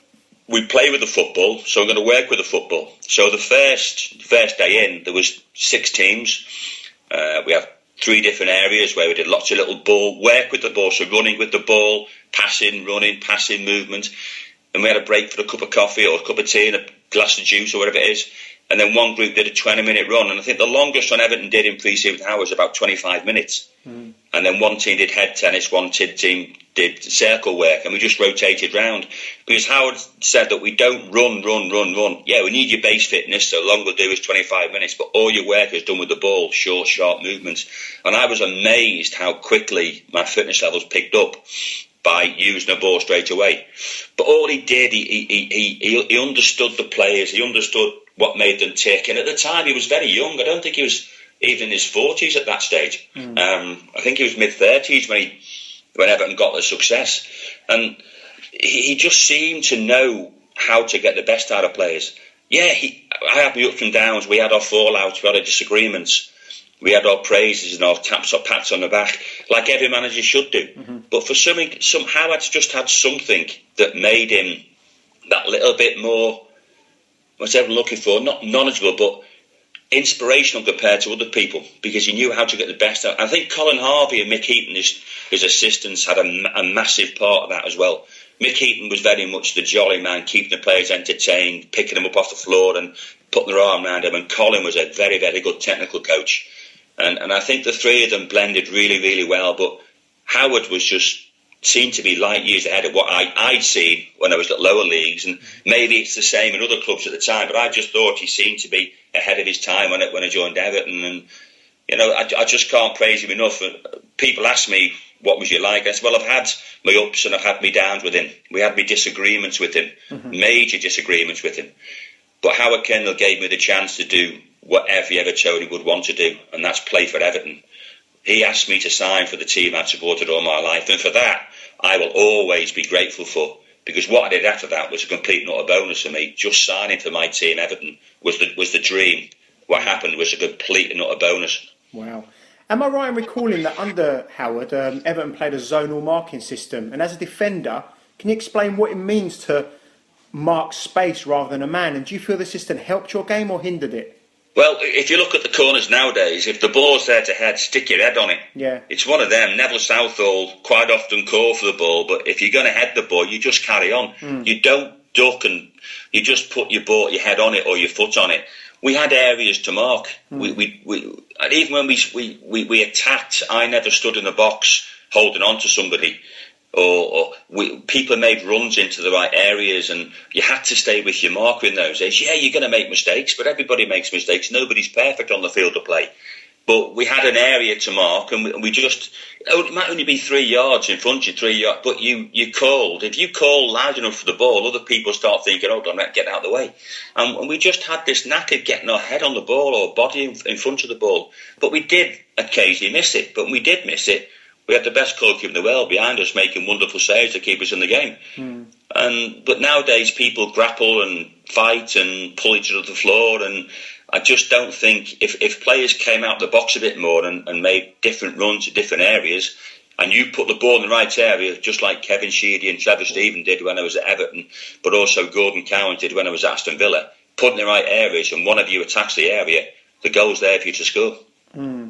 C: we play with the football, so I'm going to work with the football. So the first first day in, there was six teams. Uh, we had three different areas where we did lots of little ball, work with the ball, so running with the ball, passing, running, passing, movement. And we had a break for a cup of coffee or a cup of tea and a glass of juice or whatever it is. And then one group did a twenty-minute run. And I think the longest run Everton did in pre-season hours was about twenty-five minutes. Mm. And then one team did head tennis, one team did circle work, and we just rotated round. Because Howard said that we don't run, run, run, run. Yeah, we need your base fitness, so long we'll do is twenty-five minutes, but all your work is done with the ball, short, sharp movements. And I was amazed how quickly my fitness levels picked up by using the ball straight away. But all he did, he, he, he, he, he understood the players, he understood what made them tick. And at the time, he was very young. I don't think he was even in his forties at that stage. Mm. Um, I think he was mid-thirties when he when Everton got the success. And he, he just seemed to know how to get the best out of players. Yeah, he, I had my ups and downs. We had our fallouts, we had our disagreements. We had our praises and our taps or pats on the back, like every manager should do. Mm-hmm. But for something, somehow I'd just had something that made him that little bit more, what's everyone looking for, not knowledgeable, but inspirational compared to other people, because he knew how to get the best out. I think Colin Harvey and Mick Heaton, his, his assistants, had a, a massive part of that as well. Mick Heaton was very much the jolly man, keeping the players entertained, picking them up off the floor and putting their arm around them. And Colin was a very, very good technical coach. And, and I think the three of them blended really, really well. But Howard was just seemed to be light years ahead of what I, I'd seen when I was at lower leagues. And maybe it's the same in other clubs at the time, but I just thought he seemed to be ahead of his time when, it, when I joined Everton. And, you know, I, I just can't praise him enough. People ask me, what was you like? I said, well, I've had my ups and I've had my downs with him. We had my disagreements with him, mm-hmm. major disagreements with him. But Howard Kendall gave me the chance to do what every Evertonian would want to do, and that's play for Everton. He asked me to sign for the team I'd supported all my life, and for that, I will always be grateful for, because what I did after that was a complete and utter bonus for me. Just signing for my team, Everton, was the was the dream. What happened was a complete and utter bonus.
B: Wow. Am I right in recalling that under Howard, um, Everton played a zonal marking system, and as a defender, can you explain what it means to mark space rather than a man? And do you feel the system helped your game or hindered it?
C: Well, if you look at the corners nowadays, if the ball's there to head, stick your head on it.
B: Yeah.
C: It's one of them. Neville Southall quite often call for the ball, but if you're going to head the ball, you just carry on. Mm. You don't duck and you just put your ball, your head on it or your foot on it. We had areas to mark. Mm. We, we, we, and even when we, we, we, we attacked, I never stood in the box holding on to somebody. Or, or we, people made runs into the right areas, and you had to stay with your marker in those days. Yeah, you're going to make mistakes, but everybody makes mistakes. Nobody's perfect on the field of play. But we had an area to mark, and we, we just, it might only be three yards in front of you, three yards, but you, you called. If you call loud enough for the ball, other people start thinking, oh, don't get out of the way. And, and we just had this knack of getting our head on the ball or body in, in front of the ball. But we did occasionally miss it, but when we did miss it, we had the best goalkeeper in the world behind us making wonderful saves to keep us in the game. Mm. And But nowadays people grapple and fight and pull each other to the floor, and I just don't think if, if players came out the box a bit more and, and made different runs to different areas, and you put the ball in the right area, just like Kevin Sheedy and Trevor Stephen did when I was at Everton, but also Gordon Cowan did when I was at Aston Villa, put in the right areas and one of you attacks the area, the goal's there for you to score.
B: Mm.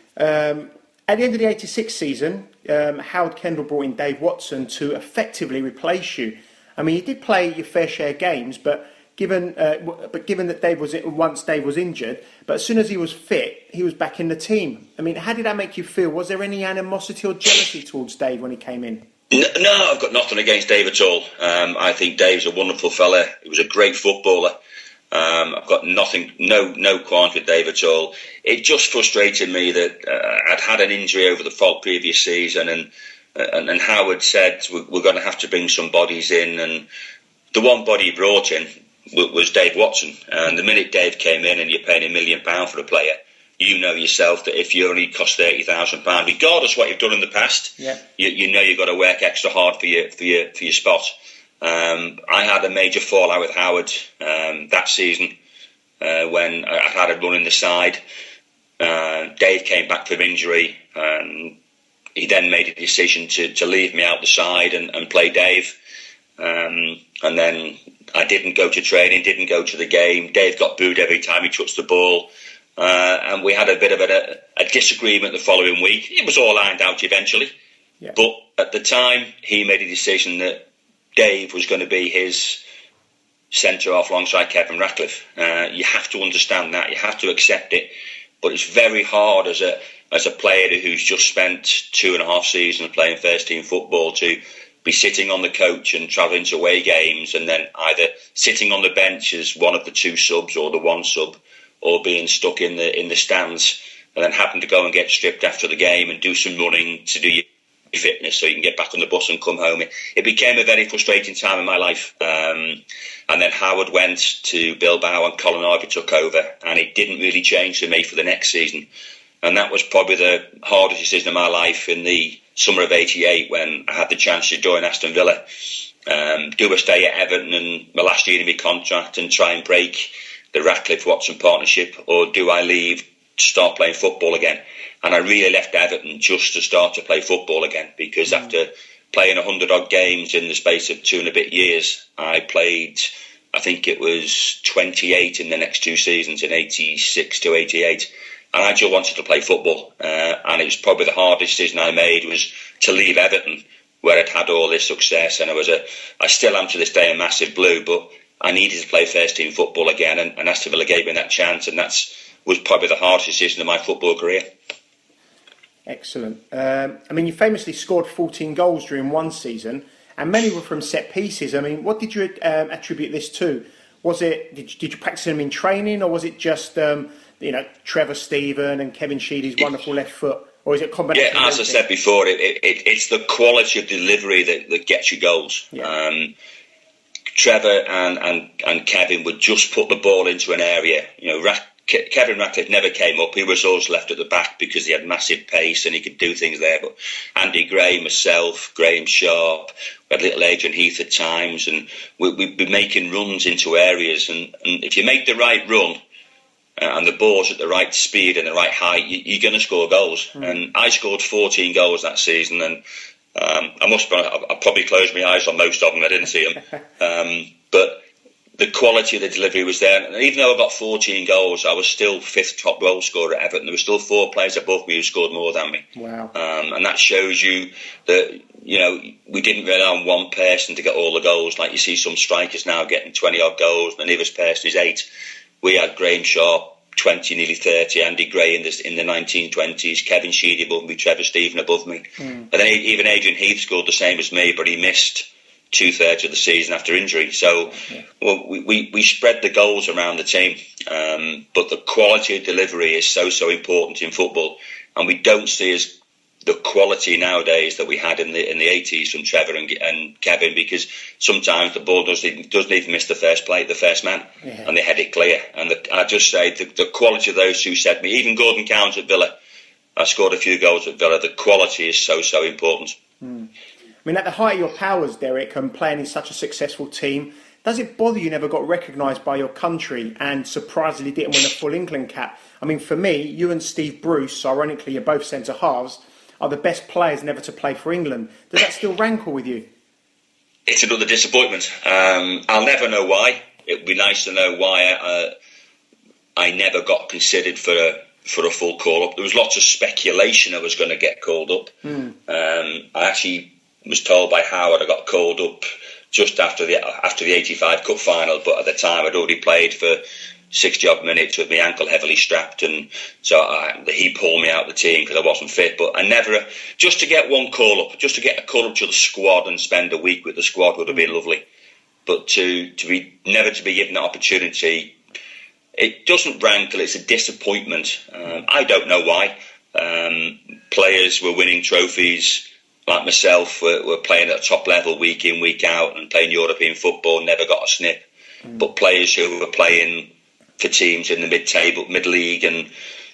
B: Um At the end of the eighty-six season, um, Howard Kendall brought in Dave Watson to effectively replace you. I mean, you did play your fair share of games, but given uh, but given that Dave was once Dave was injured, but as soon as he was fit, he was back in the team. I mean, how did that make you feel? Was there any animosity or jealousy towards Dave when he came in?
C: No, I've got nothing against Dave at all. Um, I think Dave's a wonderful fella. He was a great footballer. Um, I've got nothing, no, no qualms with Dave at all. It just frustrated me that uh, I'd had an injury over the previous season, and and, and Howard said we're, we're going to have to bring some bodies in, and the one body he brought in was Dave Watson. And the minute Dave came in, and you're paying a million pound for a player, you know yourself that if you only cost thirty thousand pounds, regardless of what you've done in the past,
B: yeah.
C: you, you know you've got to work extra hard for your for your for your spot. Um, I had a major fallout with Howard um, that season uh, when I had a run in the side. Uh, Dave came back from injury, and he then made a decision to, to leave me out the side and, and play Dave. Um, and then I didn't go to training, didn't go to the game. Dave got booed every time he touched the ball. Uh, and we had a bit of a, a disagreement the following week. It was all ironed out eventually.
B: Yeah.
C: But at the time, he made a decision that Dave was going to be his centre-half alongside Kevin Ratcliffe. Uh, you have to understand that. You have to accept it. But it's very hard as a as a player who's just spent two and a half seasons playing first-team football to be sitting on the coach and travelling to away games and then either sitting on the bench as one of the two subs or the one sub, or being stuck in the in the stands and then having to go and get stripped after the game and do some running to do your fitness so you can get back on the bus and come home. It, it became a very frustrating time in my life. Um, and then Howard went to Bilbao and Colin Harvey took over, and it didn't really change for me for the next season. And that was probably the hardest decision of my life in the summer of eighty-eight when I had the chance to join Aston Villa. Um, do a stay at Everton and my last year in my contract and try and break the Ratcliffe-Watson partnership, or do I leave to start playing football again? And I really left Everton just to start to play football again, because mm. after playing a hundred odd games in the space of two and a bit years, I played, I think it was twenty-eight in the next two seasons, in eighty-six to eighty-eight. And I just wanted to play football. Uh, and it was probably the hardest decision I made was to leave Everton, where I'd had all this success. And I was a, I still am to this day a massive blue, but I needed to play first team football again. And, and Aston Villa gave me that chance. And that's was probably the hardest decision of my football career.
B: Excellent. Um, I mean, you famously scored fourteen goals during one season, and many were from set pieces. I mean, what did you um, attribute this to? Was it did you, did you practice them in training, or was it just um, you know Trevor Steven and Kevin Sheedy's wonderful left foot, or is it a combination?
C: Yeah, as I said before, it, it, it, it's the quality of delivery that, that gets you goals.
B: Yeah.
C: Um, Trevor and, and, and Kevin would just put the ball into an area. You know, Rat- Ke- Kevin Ratcliffe never came up. He was always left at the back because he had massive pace and he could do things there. But Andy Gray, myself, Graham Sharp, we had little Adrian Heath at times, and we, we'd be making runs into areas. And, and if you make the right run uh, and the ball's at the right speed and the right height, you, you're going to score goals. Mm. And I scored fourteen goals that season, and um, I must be, I, I probably closed my eyes on most of them. I didn't see them, um, but the quality of the delivery was there. And even though I got fourteen goals, I was still fifth top goal scorer at Everton. There were still four players above me who scored more than me.
B: Wow.
C: Um, and that shows you that, you know, we didn't rely on one person to get all the goals. Like you see some strikers now getting twenty odd goals, and the nearest person is eight. We had Graham Sharp, twenty, nearly thirty, Andy Gray in the, in the nineteen twenties, Kevin Sheedy above me, Trevor Steven above me. Mm. And then even Adrian Heath scored the same as me, but he missed two-thirds of the season after injury. So yeah. well, we, we, we spread the goals around the team, um, but the quality of delivery is so, so important in football, and we don't see as the quality nowadays that we had in the in the eighties from Trevor and, and Kevin, because sometimes the ball doesn't, doesn't even miss the first play, the first man, yeah. and they head it clear. And the, I just say the, the quality of those two set me, even Gordon Cowans at Villa, I scored a few goals at Villa, the quality is so, so important.
B: Mm. I mean, at the height of your powers, Derek, and playing in such a successful team, does it bother you never got recognised by your country and surprisingly didn't win a full England cap? I mean, for me, you and Steve Bruce, ironically, you're both centre-halves, are the best players never to play for England. Does that still rankle with you?
C: It's another disappointment. Um, I'll never know why. It would be nice to know why uh, I never got considered for a, for a full call-up. There was lots of speculation I was going to get called up. Mm. Um, I actually was told by Howard I got called up just after the after the eighty-five Cup final, but at the time I'd already played for sixty odd minutes with my ankle heavily strapped, and so I, he pulled me out of the team because I wasn't fit. But I never, just to get one call up, just to get a call up to the squad and spend a week with the squad would have been lovely. But to to be never to be given that opportunity, it doesn't rankle. It's a disappointment. Um, I don't know why. Um, players were winning trophies. Like myself, were, were playing at a top level week in, week out, and playing European football, never got a snip. Mm. But players who were playing for teams in the mid-table, mid-league, and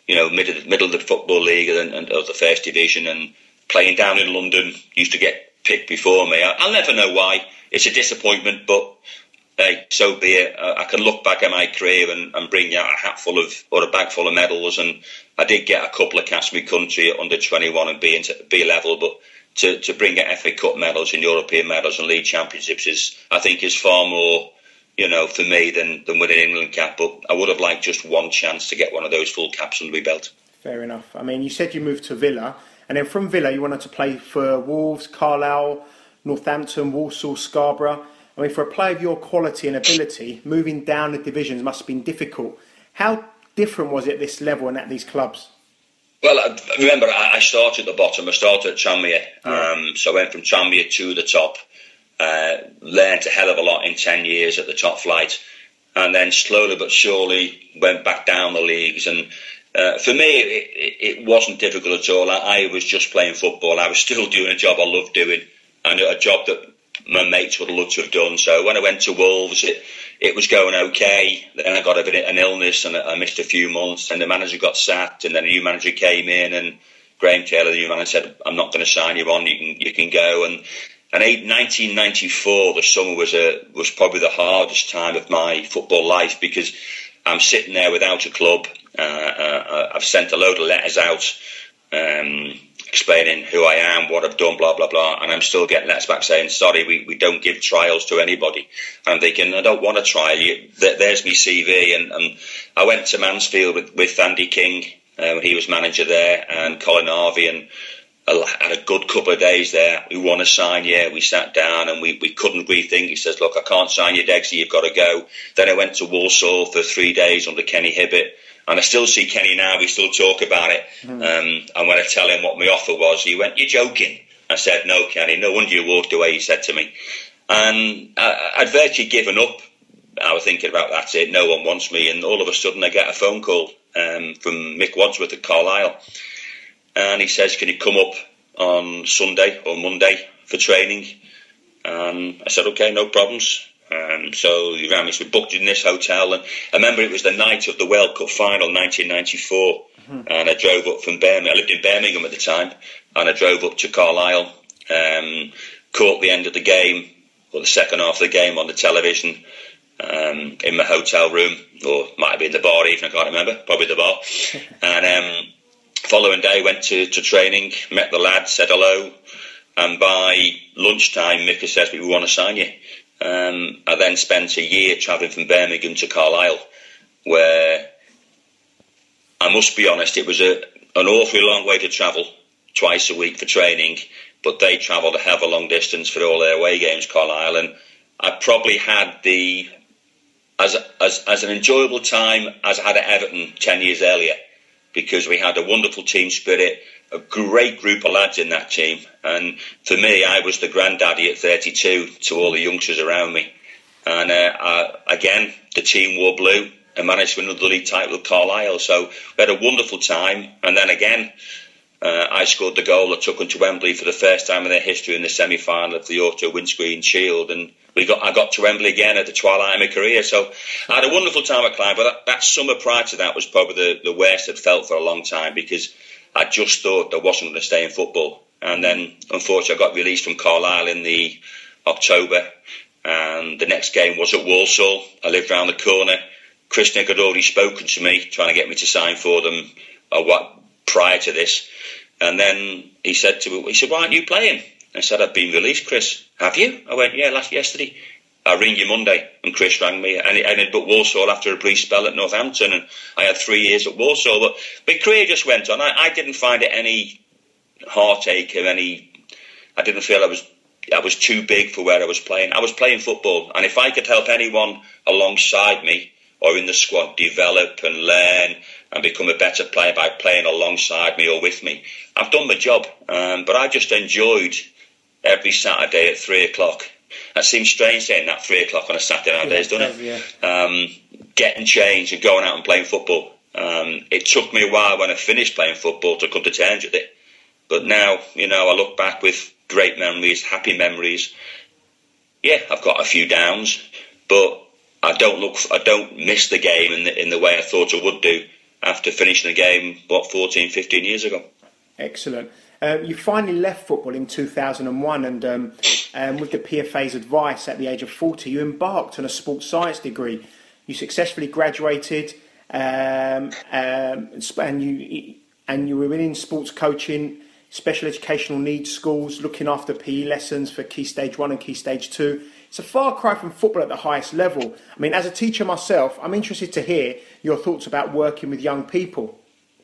C: you know, middle, middle of the Football League and, and of the First Division, and playing down in London used to get picked before me. I, I'll never know why. It's a disappointment, but hey, so be it. I can look back at my career and, and bring out a hatful of, or a bag full of medals, and I did get a couple of caps for my country at under twenty-one and B, into B level, but to, to bring out F A Cup medals and European medals and league championships is, I think, is far more, you know, for me than, than winning an England cap. But I would have liked just one chance to get one of those full caps under my belt.
B: Fair enough. I mean, you said you moved to Villa, and then from Villa you wanted to play for Wolves, Carlisle, Northampton, Walsall, Scarborough. I mean, for a player of your quality and ability, moving down the divisions must have been difficult. How different was it at this level and at these clubs?
C: Well, I, remember, I started at the bottom. I started at Tranmere.
B: Yeah.
C: Um, so I went from Tranmere to the top. Uh, learned a hell of a lot in ten years at the top flight. And then slowly but surely went back down the leagues. And uh, for me, it, it wasn't difficult at all. I, I was just playing football. I was still doing a job I loved doing, and a job that my mates would have loved to have done. So when I went to Wolves, it, it was going okay. Then I got a bit, an illness and I missed a few months. And the manager got sacked, and then a new manager came in, and Graham Taylor, the new manager, said, "I'm not going to sign you on. You can you can go." And and nineteen ninety-four, the summer was a was probably the hardest time of my football life, because I'm sitting there without a club. Uh, uh, I've sent a load of letters out. Um, explaining who I am, what I've done, blah, blah, blah, and I'm still getting letters back saying, sorry, we, we don't give trials to anybody. And I'm thinking, I don't want a trial. You, there's my C V. And, and I went to Mansfield with, with Andy King, uh, he was manager there, and Colin Harvey, and I had a good couple of days there. We want to sign you. We sat down and we, we couldn't rethink. He says, look, I can't sign you, Degsy, you've got to go. Then I went to Walsall for three days under Kenny Hibbett. And I still see Kenny now, we still talk about it. Mm. Um, and when I tell him what my offer was, he went, you're joking. I said, no, Kenny, no wonder you walked away, he said to me. And I, I'd virtually given up. I was thinking about, that's it, no one wants me. And all of a sudden I get a phone call um, from Mick Wadsworth at Carlisle. And he says, can you come up on Sunday or Monday for training? And I said, okay, no problems. Um, so he ran me, so we booked in this hotel, and I remember it was the night of the World Cup final, nineteen ninety-four, mm-hmm. and I drove up from Birmingham. I lived in Birmingham at the time, and I drove up to Carlisle, um, caught the end of the game, or the second half of the game on the television, um, in my hotel room, or might have been the bar even, I can't remember, probably the bar, and um, following day went to, to training, met the lads, said hello, and by lunchtime Mika says, we want to sign you. Um, I then spent a year travelling from Birmingham to Carlisle, where I must be honest, it was a, an awfully long way to travel twice a week for training, but they travelled a hell of a long distance for all their away games, Carlisle, and I probably had the as as as an enjoyable time as I had at Everton ten years earlier, because we had a wonderful team spirit, a great group of lads in that team, and for me, I was the granddaddy at thirty-two to all the youngsters around me. And uh, I, again, the team wore blue and managed to win another league title with Carlisle. So we had a wonderful time. And then again, uh, I scored the goal that took them to Wembley for the first time in their history in the semi-final of the Auto Windscreen Shield. And we got I got to Wembley again at the twilight of my career. So I had a wonderful time at Clyde. But that, that summer prior to that was probably the, the worst I'd felt for a long time, because I just thought I wasn't going to stay in football. And then, unfortunately, I got released from Carlisle in the October, and the next game was at Walsall. I lived round the corner. Chris Nick had already spoken to me, trying to get me to sign for them uh, what, prior to this. And then he said to me, he said, why aren't you playing? I said, I've been released, Chris. Have you? I went, yeah, last yesterday. I'll ring you Monday. And Chris rang me, and I ended up Walsall after a brief spell at Northampton, and I had three years at Walsall. But my career just went on. I, I didn't find it any heartache or any. I didn't feel I was I was too big for where I was playing. I was playing football, and if I could help anyone alongside me or in the squad develop and learn and become a better player by playing alongside me or with me, I've done my job. Um, but I just enjoyed every Saturday at three o'clock. That seems strange saying that, three o'clock on a Saturday nowadays, yeah, doesn't it? Yeah. Um, getting changed and going out and playing football. Um, it took me a while when I finished playing football to come to terms with it. But now, you know, I look back with great memories, happy memories. Yeah, I've got a few downs, but I don't look, I don't miss the game in the, in the way I thought I would do. after finishing the game, what, fourteen, fifteen years ago.
B: Excellent. Um, you finally left football in two thousand one, and um, um, with the P F A's advice at the age of forty, you embarked on a sports science degree. You successfully graduated, um, um, and you and you were in sports coaching, special educational needs schools, looking after P E lessons for Key Stage one and Key Stage two. It's a far cry from football at the highest level. I mean, as a teacher myself, I'm interested to hear your thoughts about working with young people.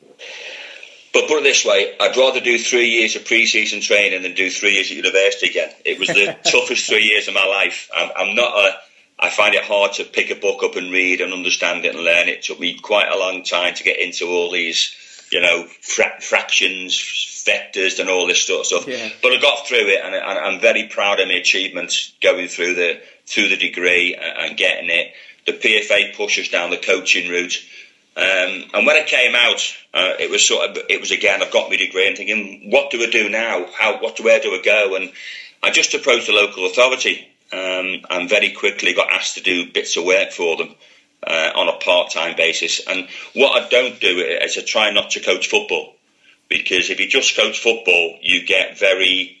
C: But put it this way, I'd rather do three years of pre-season training than do three years at university again. It was the toughest three years of my life. I'm, I'm not a... I find it hard to pick a book up and read and understand it and learn it. It took me quite a long time to get into all these, you know, fra- fractions, vectors and all this sort of stuff. Yeah. But I got through it, and, and I'm very proud of my achievements going through the through the degree and, and getting it. The P F A pushes down the coaching route. Um, and when I came out, uh, it was sort of, it was again, I've got my degree and thinking, what do I do now? How, what, where do I go? And I just approached the local authority, um, and very quickly got asked to do bits of work for them uh, on a part-time basis. And what I don't do is I try not to coach football, because if you just coach football, you get very,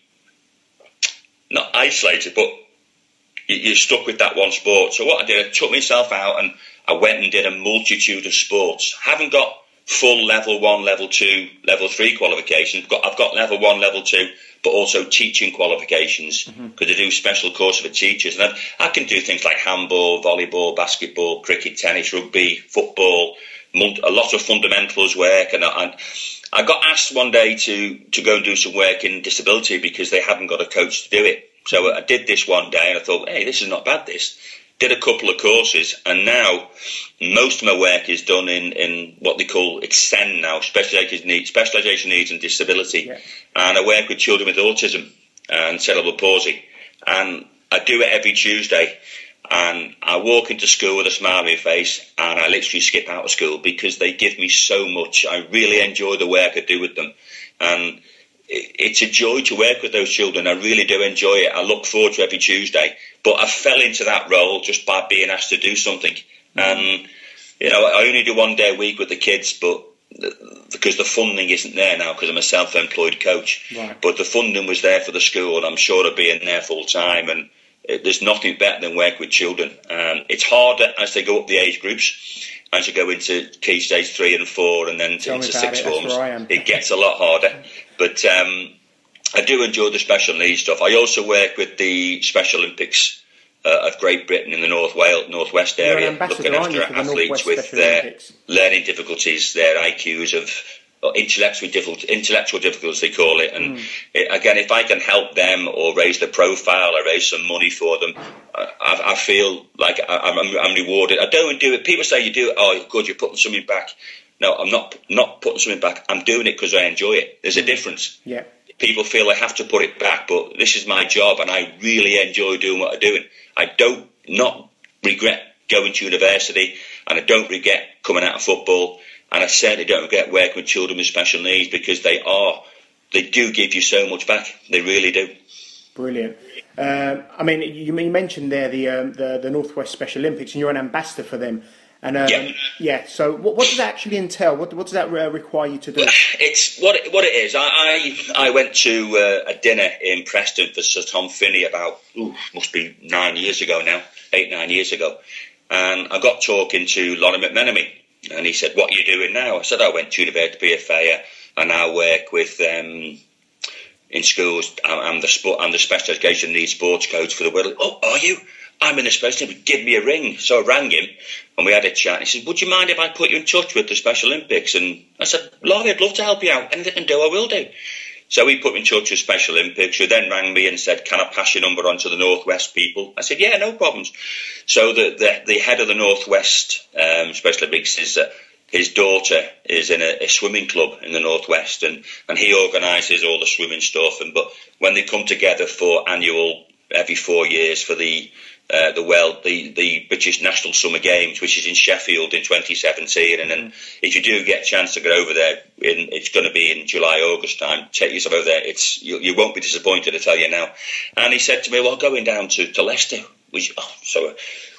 C: not isolated, but you're stuck with that one sport. So what I did, I took myself out and I went and did a multitude of sports. Haven't got full level one, level two, level three qualifications. Got, I've got level one, level two, but also teaching qualifications, because mm-hmm. I do special course for teachers. And I, I can do things like handball, volleyball, basketball, cricket, tennis, rugby, football, a lot of fundamentals work. And I, I got asked one day to, to go and do some work in disability because they hadn't got a coach to do it. So I did this one day and I thought, hey, this is not bad, this. Did a couple of courses, and now most of my work is done in, in what they call extend now, specialisation needs, specialisation needs and disability. Yeah. And I work with children with autism and cerebral palsy. And I do it every Tuesday. And I walk into school with a smile on my face, and I literally skip out of school because they give me so much. I really enjoy the work I do with them. And it's a joy to work with those children. I really do enjoy it. I look forward to every Tuesday. But I fell into that role just by being asked to do something. Mm-hmm. And, you know, I only do one day a week with the kids, but because the funding isn't there now, because I'm a self-employed coach. Right. But the funding was there for the school, and I'm sure of being there full time. And it, there's nothing better than work with children. Um, it's harder as they go up the age groups. As you go into key stage three and four, and then into, into sixth it. forms, it gets a lot harder. But um, I do enjoy the special needs stuff. I also work with the Special Olympics uh, of Great Britain in the North Wales, Northwest area, looking after athletes with their learning difficulties, their I Qs of or intellectual difficulties, intellectual difficulties they call it. And mm. it, again, if I can help them or raise the profile or raise some money for them, I, I feel like I, I'm, I'm rewarded. I don't do it. People say you do it. Oh, good, you're putting something back. No, I'm not not putting something back. I'm doing it because I enjoy it. There's a difference. Yeah. People feel they have to put it back, but this is my job, and I really enjoy doing what I'm doing. I don't not regret going to university, and I don't regret coming out of football. And I certainly don't regret working with children with special needs, because they are, they do give you so much back. They really do.
B: Brilliant. Um, I mean, you mentioned there the, um, the the Northwest Special Olympics, and you're an ambassador for them. And um, yeah. yeah. So, what, what does that actually entail? What, what does that uh, require you to do?
C: It's what it, what it is. I I, I went to uh, a dinner in Preston for Sir Tom Finney about ooh, must be nine years ago now, eight nine years ago, and I got talking to Lonnie McMenemy. And he said, what are you doing now? I said, I went to university, P F A. I now work with um, in schools. I'm the sport, I'm the special education needs sports coach for the world. Oh, are you? I'm in the special. Give me a ring. So I rang him, and we had a chat. And he said, would you mind if I put you in touch with the Special Olympics? And I said, Laurie, I'd love to help you out. Anything I can do, I will do. So he put me in touch with Special Olympics, who then rang me and said, can I pass your number on to the Northwest people? I said, yeah, no problems. So the the, the head of the Northwest um, Special Olympics is uh, his daughter is in a, a swimming club in the Northwest, and, and he organises all the swimming stuff. And but when they come together for annual, every four years for the uh, the well the, the British National Summer Games, which is in Sheffield in twenty seventeen, and then if you do get a chance to go over there, in, it's going to be in July, August time. Take yourself over there. It's you, you won't be disappointed, I tell you now. And he said to me, well, going down to, to Leicester. Which, oh, so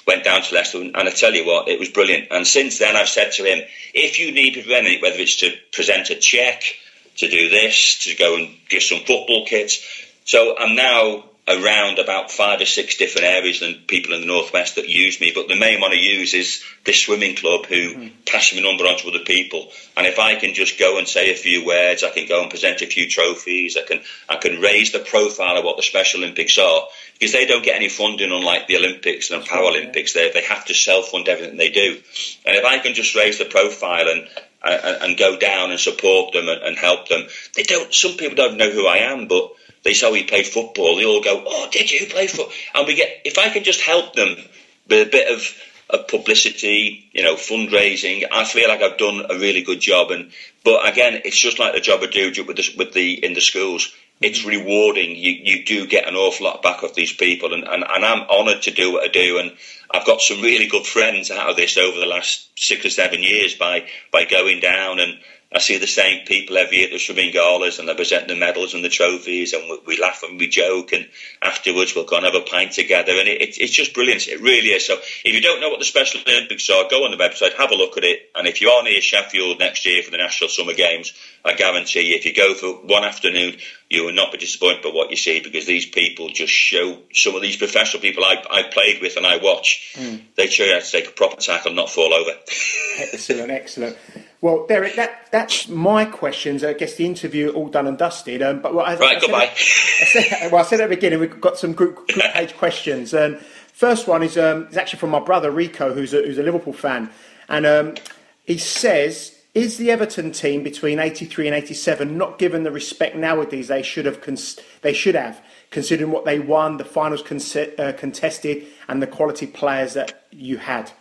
C: went down to Leicester, and I tell you what, it was brilliant. And since then, I've said to him, if you need me for anything, whether it's to present a cheque, to do this, to go and give some football kits. So I'm now around about five or six different areas and people in the Northwest that use me, but the main one I use is this swimming club who mm. pass my number on to other people. And if I can just go and say a few words, I can go and present a few trophies, I can I can raise the profile of what the Special Olympics are, because they don't get any funding unlike the Olympics and the Paralympics. They they have to self-fund everything they do. And if I can just raise the profile and and, and go down and support them and, and help them, they don't. Some people don't know who I am, but they say, oh, he played football. They all go, oh, did you play football? And we get, if I can just help them with a bit of, of publicity, you know, fundraising, I feel like I've done a really good job. And but again, it's just like the job I do with the, with the in the schools. It's rewarding. You you do get an awful lot back off these people, and, and, and I'm honoured to do what I do. And I've got some really good friends out of this over the last six or seven years by by going down, and I see the same people every year at the swimming galas, and they present the medals and the trophies, and we, we laugh and we joke, and afterwards we'll go and have a pint together, and it, it, it's just brilliant. It really is. So if you don't know what the Special Olympics are, go on the website, have a look at it, and if you are near Sheffield next year for the National Summer Games, I guarantee you, if you go for one afternoon, you will not be disappointed by what you see, because these people just show, some of these professional people I, I played with and I watch, mm. they show you how to take a proper tackle and not fall over.
B: Excellent, excellent. Well, Derek, that, that's my questions. I guess the interview all done and dusted. Um, but well, I,
C: right,
B: I
C: goodbye.
B: Said, I said, well, I said at the beginning, we've got some group, group page questions. And first one is, um, is actually from my brother, Rico, who's a, who's a Liverpool fan. And um, he says, is the Everton team between eighty-three and eighty-seven not given the respect nowadays they should have, cons- they should have, considering what they won, the finals con- uh, contested, and the quality players that you had?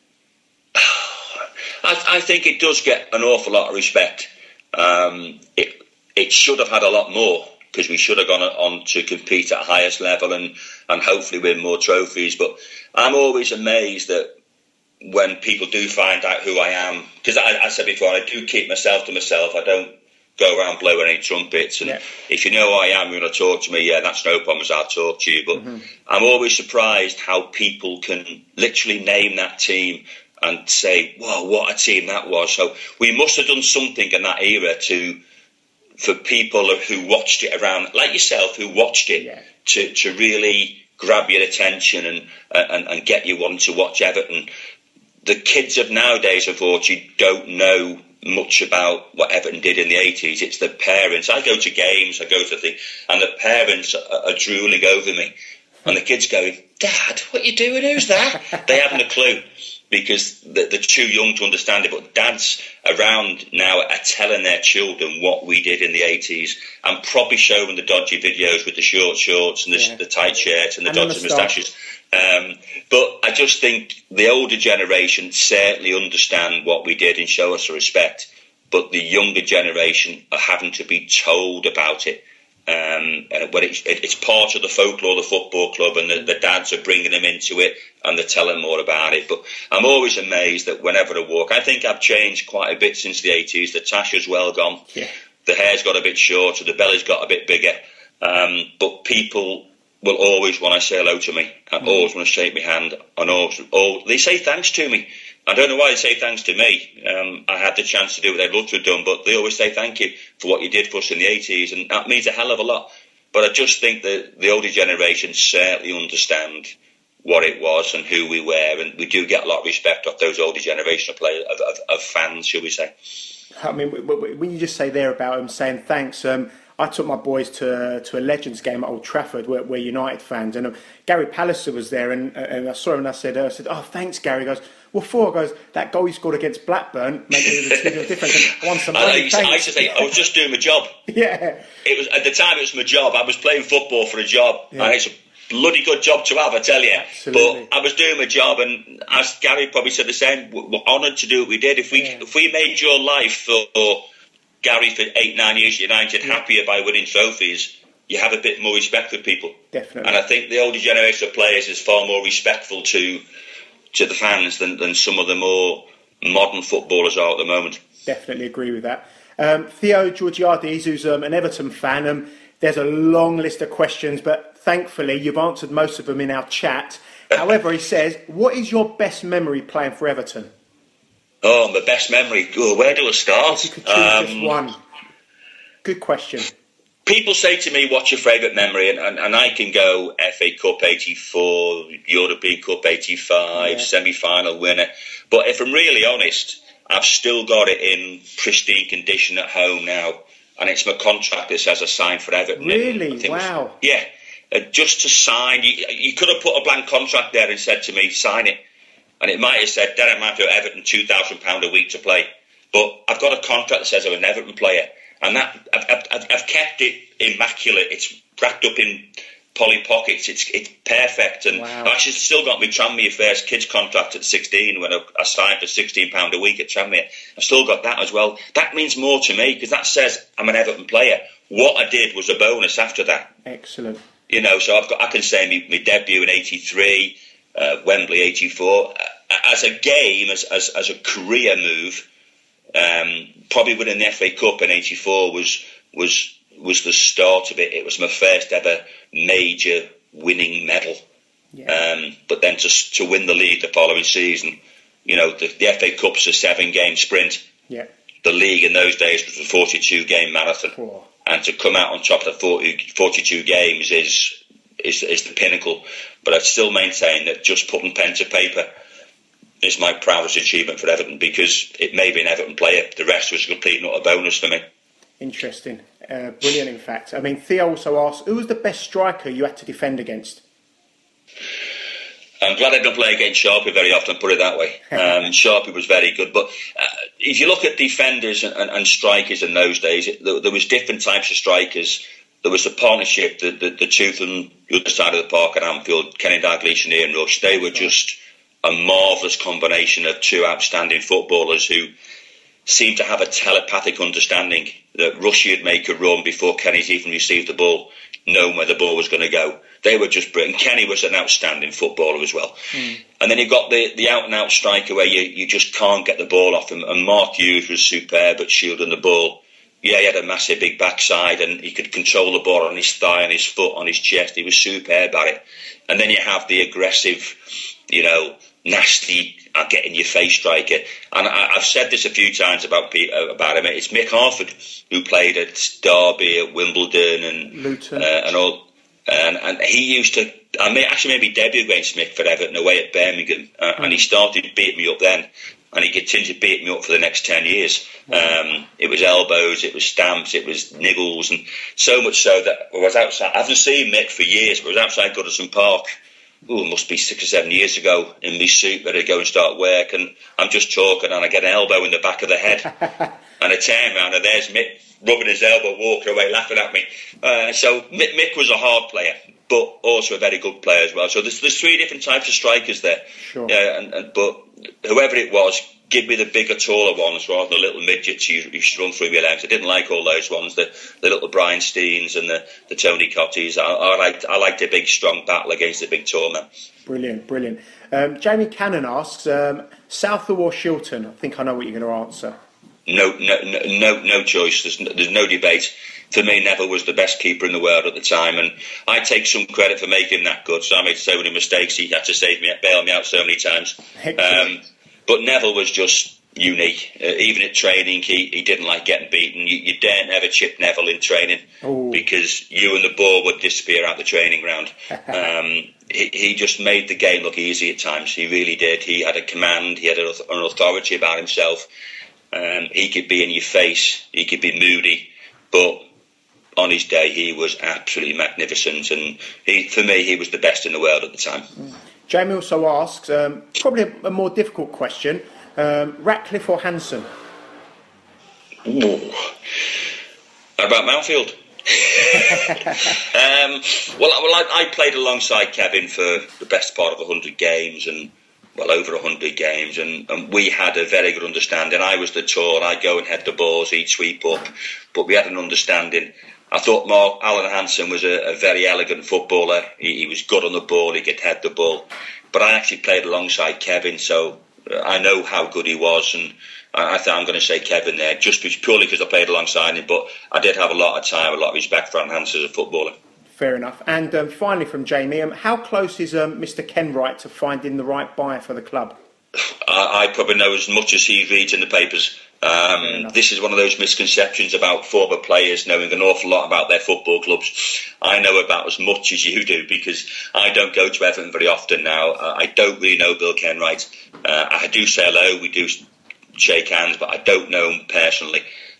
C: I, I think it does get an awful lot of respect. Um, it it should have had a lot more, because we should have gone on to compete at highest level and, and hopefully win more trophies. But I'm always amazed that when people do find out who I am, because I, I said before, I do keep myself to myself. I don't go around blowing any trumpets. And yeah. if you know who I am, you're going to talk to me, yeah, that's no problems, I'll talk to you. But mm-hmm. I'm always surprised how people can literally name that team and say, wow, what a team that was. So we must have done something in that era to, for people who watched it around, like yourself, who watched it, yeah. to, to really grab your attention and, and, and get you wanting to watch Everton. The kids of nowadays, unfortunately, don't know much about what Everton did in the eighties. It's the parents. I go to games, I go to things, and the parents are, are drooling over me. And the kids going, Dad, what are you doing? Who's that? They haven't a clue, because they're too young to understand it. But dads around now are telling their children what we did in the eighties, and probably showing the dodgy videos with the short shorts and the, yeah. the tight shirts and the and dodgy moustaches. Um, but I just think the older generation certainly understand what we did and show us respect. But the younger generation are having to be told about it. Um, when it's, it's part of the folklore of the football club, and the, the dads are bringing them into it and they're telling more about it. But I'm always amazed that whenever I walk, I think I've changed quite a bit since the eighties. The tasha's well gone, yeah. the hair's got a bit shorter, the belly's got a bit bigger, um, but people will always want to say hello to me and mm. always want to shake my hand, and always, oh, they say thanks to me. I don't know why they say thanks to me. Um, I had the chance to do what I'd love to have done, but they always say thank you for what you did for us in the eighties, and that means a hell of a lot. But I just think that the older generation certainly understand what it was and who we were, and we do get a lot of respect off those older generation of players, of, of, of fans, shall we say.
B: I mean, when you just say there about them saying thanks, um, I took my boys to to a Legends game at Old Trafford. We're, we're United fans, and um, Gary Pallister was there, and, and I saw him and I said, uh, I said, oh, thanks, Gary. He goes, what for? I goes, that goal he scored against Blackburn made a difference. And won some money,
C: I, used to, I used to think I was just doing my job.
B: Yeah.
C: It was at the time. It was my job. I was playing football for a job, yeah. and it's a bloody good job to have, I tell you.
B: Absolutely.
C: But I was doing my job, and as Gary probably said the same, we're honoured to do what we did. If we yeah. if we made your life or, or Gary for eight, nine years at United yeah. happier by winning trophies, you have a bit more respect for people.
B: Definitely.
C: And I think the older generation of players is far more respectful to to the fans than, than some of the more modern footballers are at the moment.
B: Definitely agree with that. Um, Theo Georgiades, who's um, an Everton fan, um, there's a long list of questions, but thankfully you've answered most of them in our chat. However, he says, what is your best memory playing for Everton?
C: Oh, my best memory. Oh, where do I start?
B: If you could choose
C: um,
B: just one. Good question.
C: People say to me, what's your favourite memory? And, and, and I can go F A Cup eighty-four, European Cup eighty-five, yeah. semi-final winner. But if I'm really honest, I've still got it in pristine condition at home now. And it's my contract that says I signed for Everton.
B: Really? Wow.
C: Was, yeah. Uh, just to sign. You, you could have put a blank contract there and said to me, sign it. And it might have said, Derek Matthew at Everton, two thousand pounds a week to play. But I've got a contract that says I'm an Everton player. And that I've, I've, I've kept it immaculate. It's wrapped up in poly pockets. It's it's perfect. And
B: wow.
C: I've actually still got my Tranmere Affairs kids contract at sixteen when I, I signed for sixteen pounds a week at Tranmere. I've still got that as well. That means more to me because that says I'm an Everton player. What I did was a bonus after that.
B: Excellent.
C: You know, so I've got I can say my, my debut in eighty-three, uh, Wembley eighty-four. As a game, as as, as a career move, um, probably winning the F A Cup in eighty-four was was was the start of it. It was my first ever major winning medal. Yeah. Um, but then to to win the league the following season, you know, the, the F A Cup's a seven game sprint.
B: Yeah.
C: The league in those days was a forty-two game marathon.
B: Oh. And
C: to come out on top of the forty, forty-two games is, is is the pinnacle. But I'd still maintain that just putting pen to paper is my proudest achievement for Everton because it made me an Everton player. The rest was a complete not a bonus for me.
B: Interesting. Uh, brilliant, in fact. I mean, Theo also asked, who was the best striker you had to defend against?
C: I'm glad I don't play against Sharpie very often, put it that way. Um, Sharpie was very good. But uh, if you look at defenders and, and, and strikers in those days, it, there, there was different types of strikers. There was a partnership, the, the, the two from the other side of the park at Anfield, Kenny Dalglish and Ian Rush. They were just a marvellous combination of two outstanding footballers who seemed to have a telepathic understanding that Rushy would make a run before Kenny's even received the ball, knowing where the ball was going to go. They were just brilliant. Kenny was an outstanding footballer as well. Mm. And then you've got the, the out-and-out striker where you, you just can't get the ball off him. And Mark Hughes was superb at shielding the ball. Yeah, he had a massive big backside and he could control the ball on his thigh, on his foot, on his chest. He was superb at it. And then you have the aggressive, you know, nasty, uh, get in your face striker. And I, I've said this a few times about about him. It's Mick Harford, who played at Derby, at Wimbledon, and
B: Luton,
C: uh, and all. And, and he used to, I may, actually maybe debut against Mick for Everton away at Birmingham, uh, mm. and he started beating me up then, and he continued to beat me up for the next ten years. Um, it was elbows, it was stamps, it was niggles, and so much so that I was outside. I haven't seen Mick for years, but I was outside Goodison Park. Oh, it must be six or seven years ago in my suit, ready to go and start work, and I'm just talking, and I get an elbow in the back of the head, and I turn around, and there's Mick rubbing his elbow, walking away, laughing at me. Uh, so Mick, Mick was a hard player, but also a very good player as well. So there's there's three different types of strikers there.
B: Sure.
C: Yeah, and, and but whoever it was, give me the bigger, taller ones rather than the little midgets you, you should run through your legs. I didn't like all those ones, the the little Brian Steens and the, the Tony Cotties. I, I liked I liked a big, strong battle against a big, tall man.
B: Brilliant, brilliant. Um, Jamie Cannon asks, um, Southall or Shilton? I think I know what you're going to answer.
C: No, no, no, no, no choice. There's no, there's no debate. For me, Neville was the best keeper in the world at the time, and I take some credit for making that good. So I made so many mistakes. He had to save me, bail me out so many times. Um, but Neville was just unique. Uh, even at training, he, he didn't like getting beaten. You, you daren't ever chip Neville in training Ooh. because you and the ball would disappear out the training ground. um, he, he just made the game look easy at times. He really did. He had a command. He had an authority about himself. Um, he could be in your face, he could be moody, but on his day he was absolutely magnificent, and he, for me, he was the best in the world at the time. Mm.
B: Jamie also asks, um, probably a, a more difficult question, um, Ratcliffe or Hansen?
C: Ooh. How about Mountfield? um, well, well I, I played alongside Kevin for the best part of one hundred games, and well over one hundred games, and, and we had a very good understanding. I was the tall, I'd go and head the balls, he'd sweep up, but we had an understanding. I thought Mark Alan Hansen was a, a very elegant footballer. He, he was good on the ball, he could head the ball, but I actually played alongside Kevin, so I know how good he was, and I, I think I'm going to say Kevin there, just purely because I played alongside him, but I did have a lot of time, a lot of respect for Alan Hansen as a footballer.
B: Fair enough. And um, finally from Jamie, um, how close is um, Mister Kenwright to finding the right buyer for the club?
C: I, I probably know as much as he reads in the papers. Um, this is one of those misconceptions about former players knowing an awful lot about their football clubs. I know about as much as you do because I don't go to Everton very often now. Uh, I don't really know Bill Kenwright. Uh, I do say hello, we do shake hands, but I don't know him personally.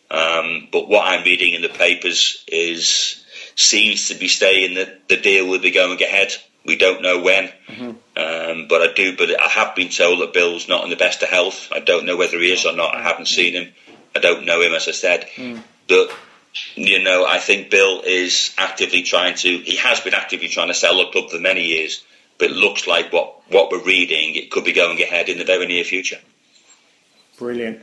C: Um, but what I'm reading in the papers is seems to be saying that the deal will be going ahead. We don't know when, mm-hmm. um, but I do. But I have been told that Bill's not in the best of health. I don't know whether he is or not. I haven't seen him. I don't know him, as I said. Mm. But you know, I think Bill is actively trying to. He has been actively trying to sell the club for many years. But it looks like what what we're reading, it could be going ahead in the very near future.
B: Brilliant,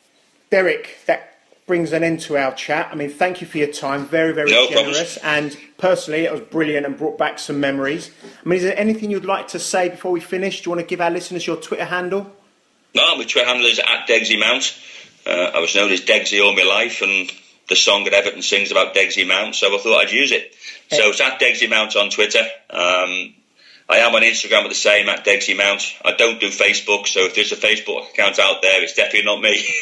B: Derek. That brings an end to our chat. I mean, thank you for your time. Very, very
C: no
B: generous.
C: Problems.
B: And personally, it was brilliant and brought back some memories. I mean, is there anything you'd like to say before we finish? Do you want to give our listeners your Twitter handle?
C: No, my Twitter handle is at Degsy Mount. Uh, I was known as Degsy all my life, and the song that Everton sings about Degsy Mount, so I thought I'd use it. So it's at Degsy Mount on Twitter. Um, I am on Instagram with the same, at Degsy Mount. I don't do Facebook, so if there's a Facebook account out there, it's definitely not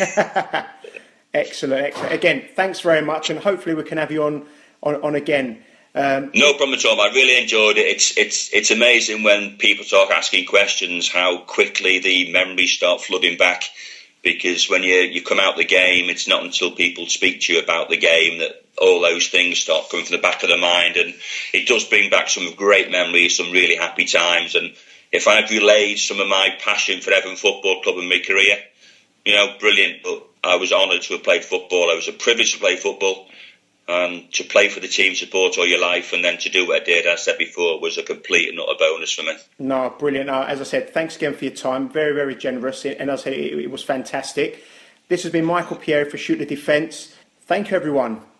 C: me.
B: Excellent, excellent. Again, thanks very much, and hopefully we can have you on on, on again. Um,
C: no problem at all. I really enjoyed it. It's it's it's amazing when people start asking questions how quickly the memories start flooding back. Because when you you come out the game, it's not until people speak to you about the game that all those things start coming from the back of the mind, and it does bring back some great memories, some really happy times. And if I've relayed some of my passion for Everton Football Club in my career, you know, brilliant. But I was honoured to have played football. I was a privilege to play football, and to play for the team support all your life, and then to do what I did, as I said before, was a complete and utter bonus for me.
B: No, brilliant. No, as I said, thanks again for your time. Very, very generous, and as I said, it, it was fantastic. This has been Michael Pieri for Shoot the Defence. Thank you, everyone.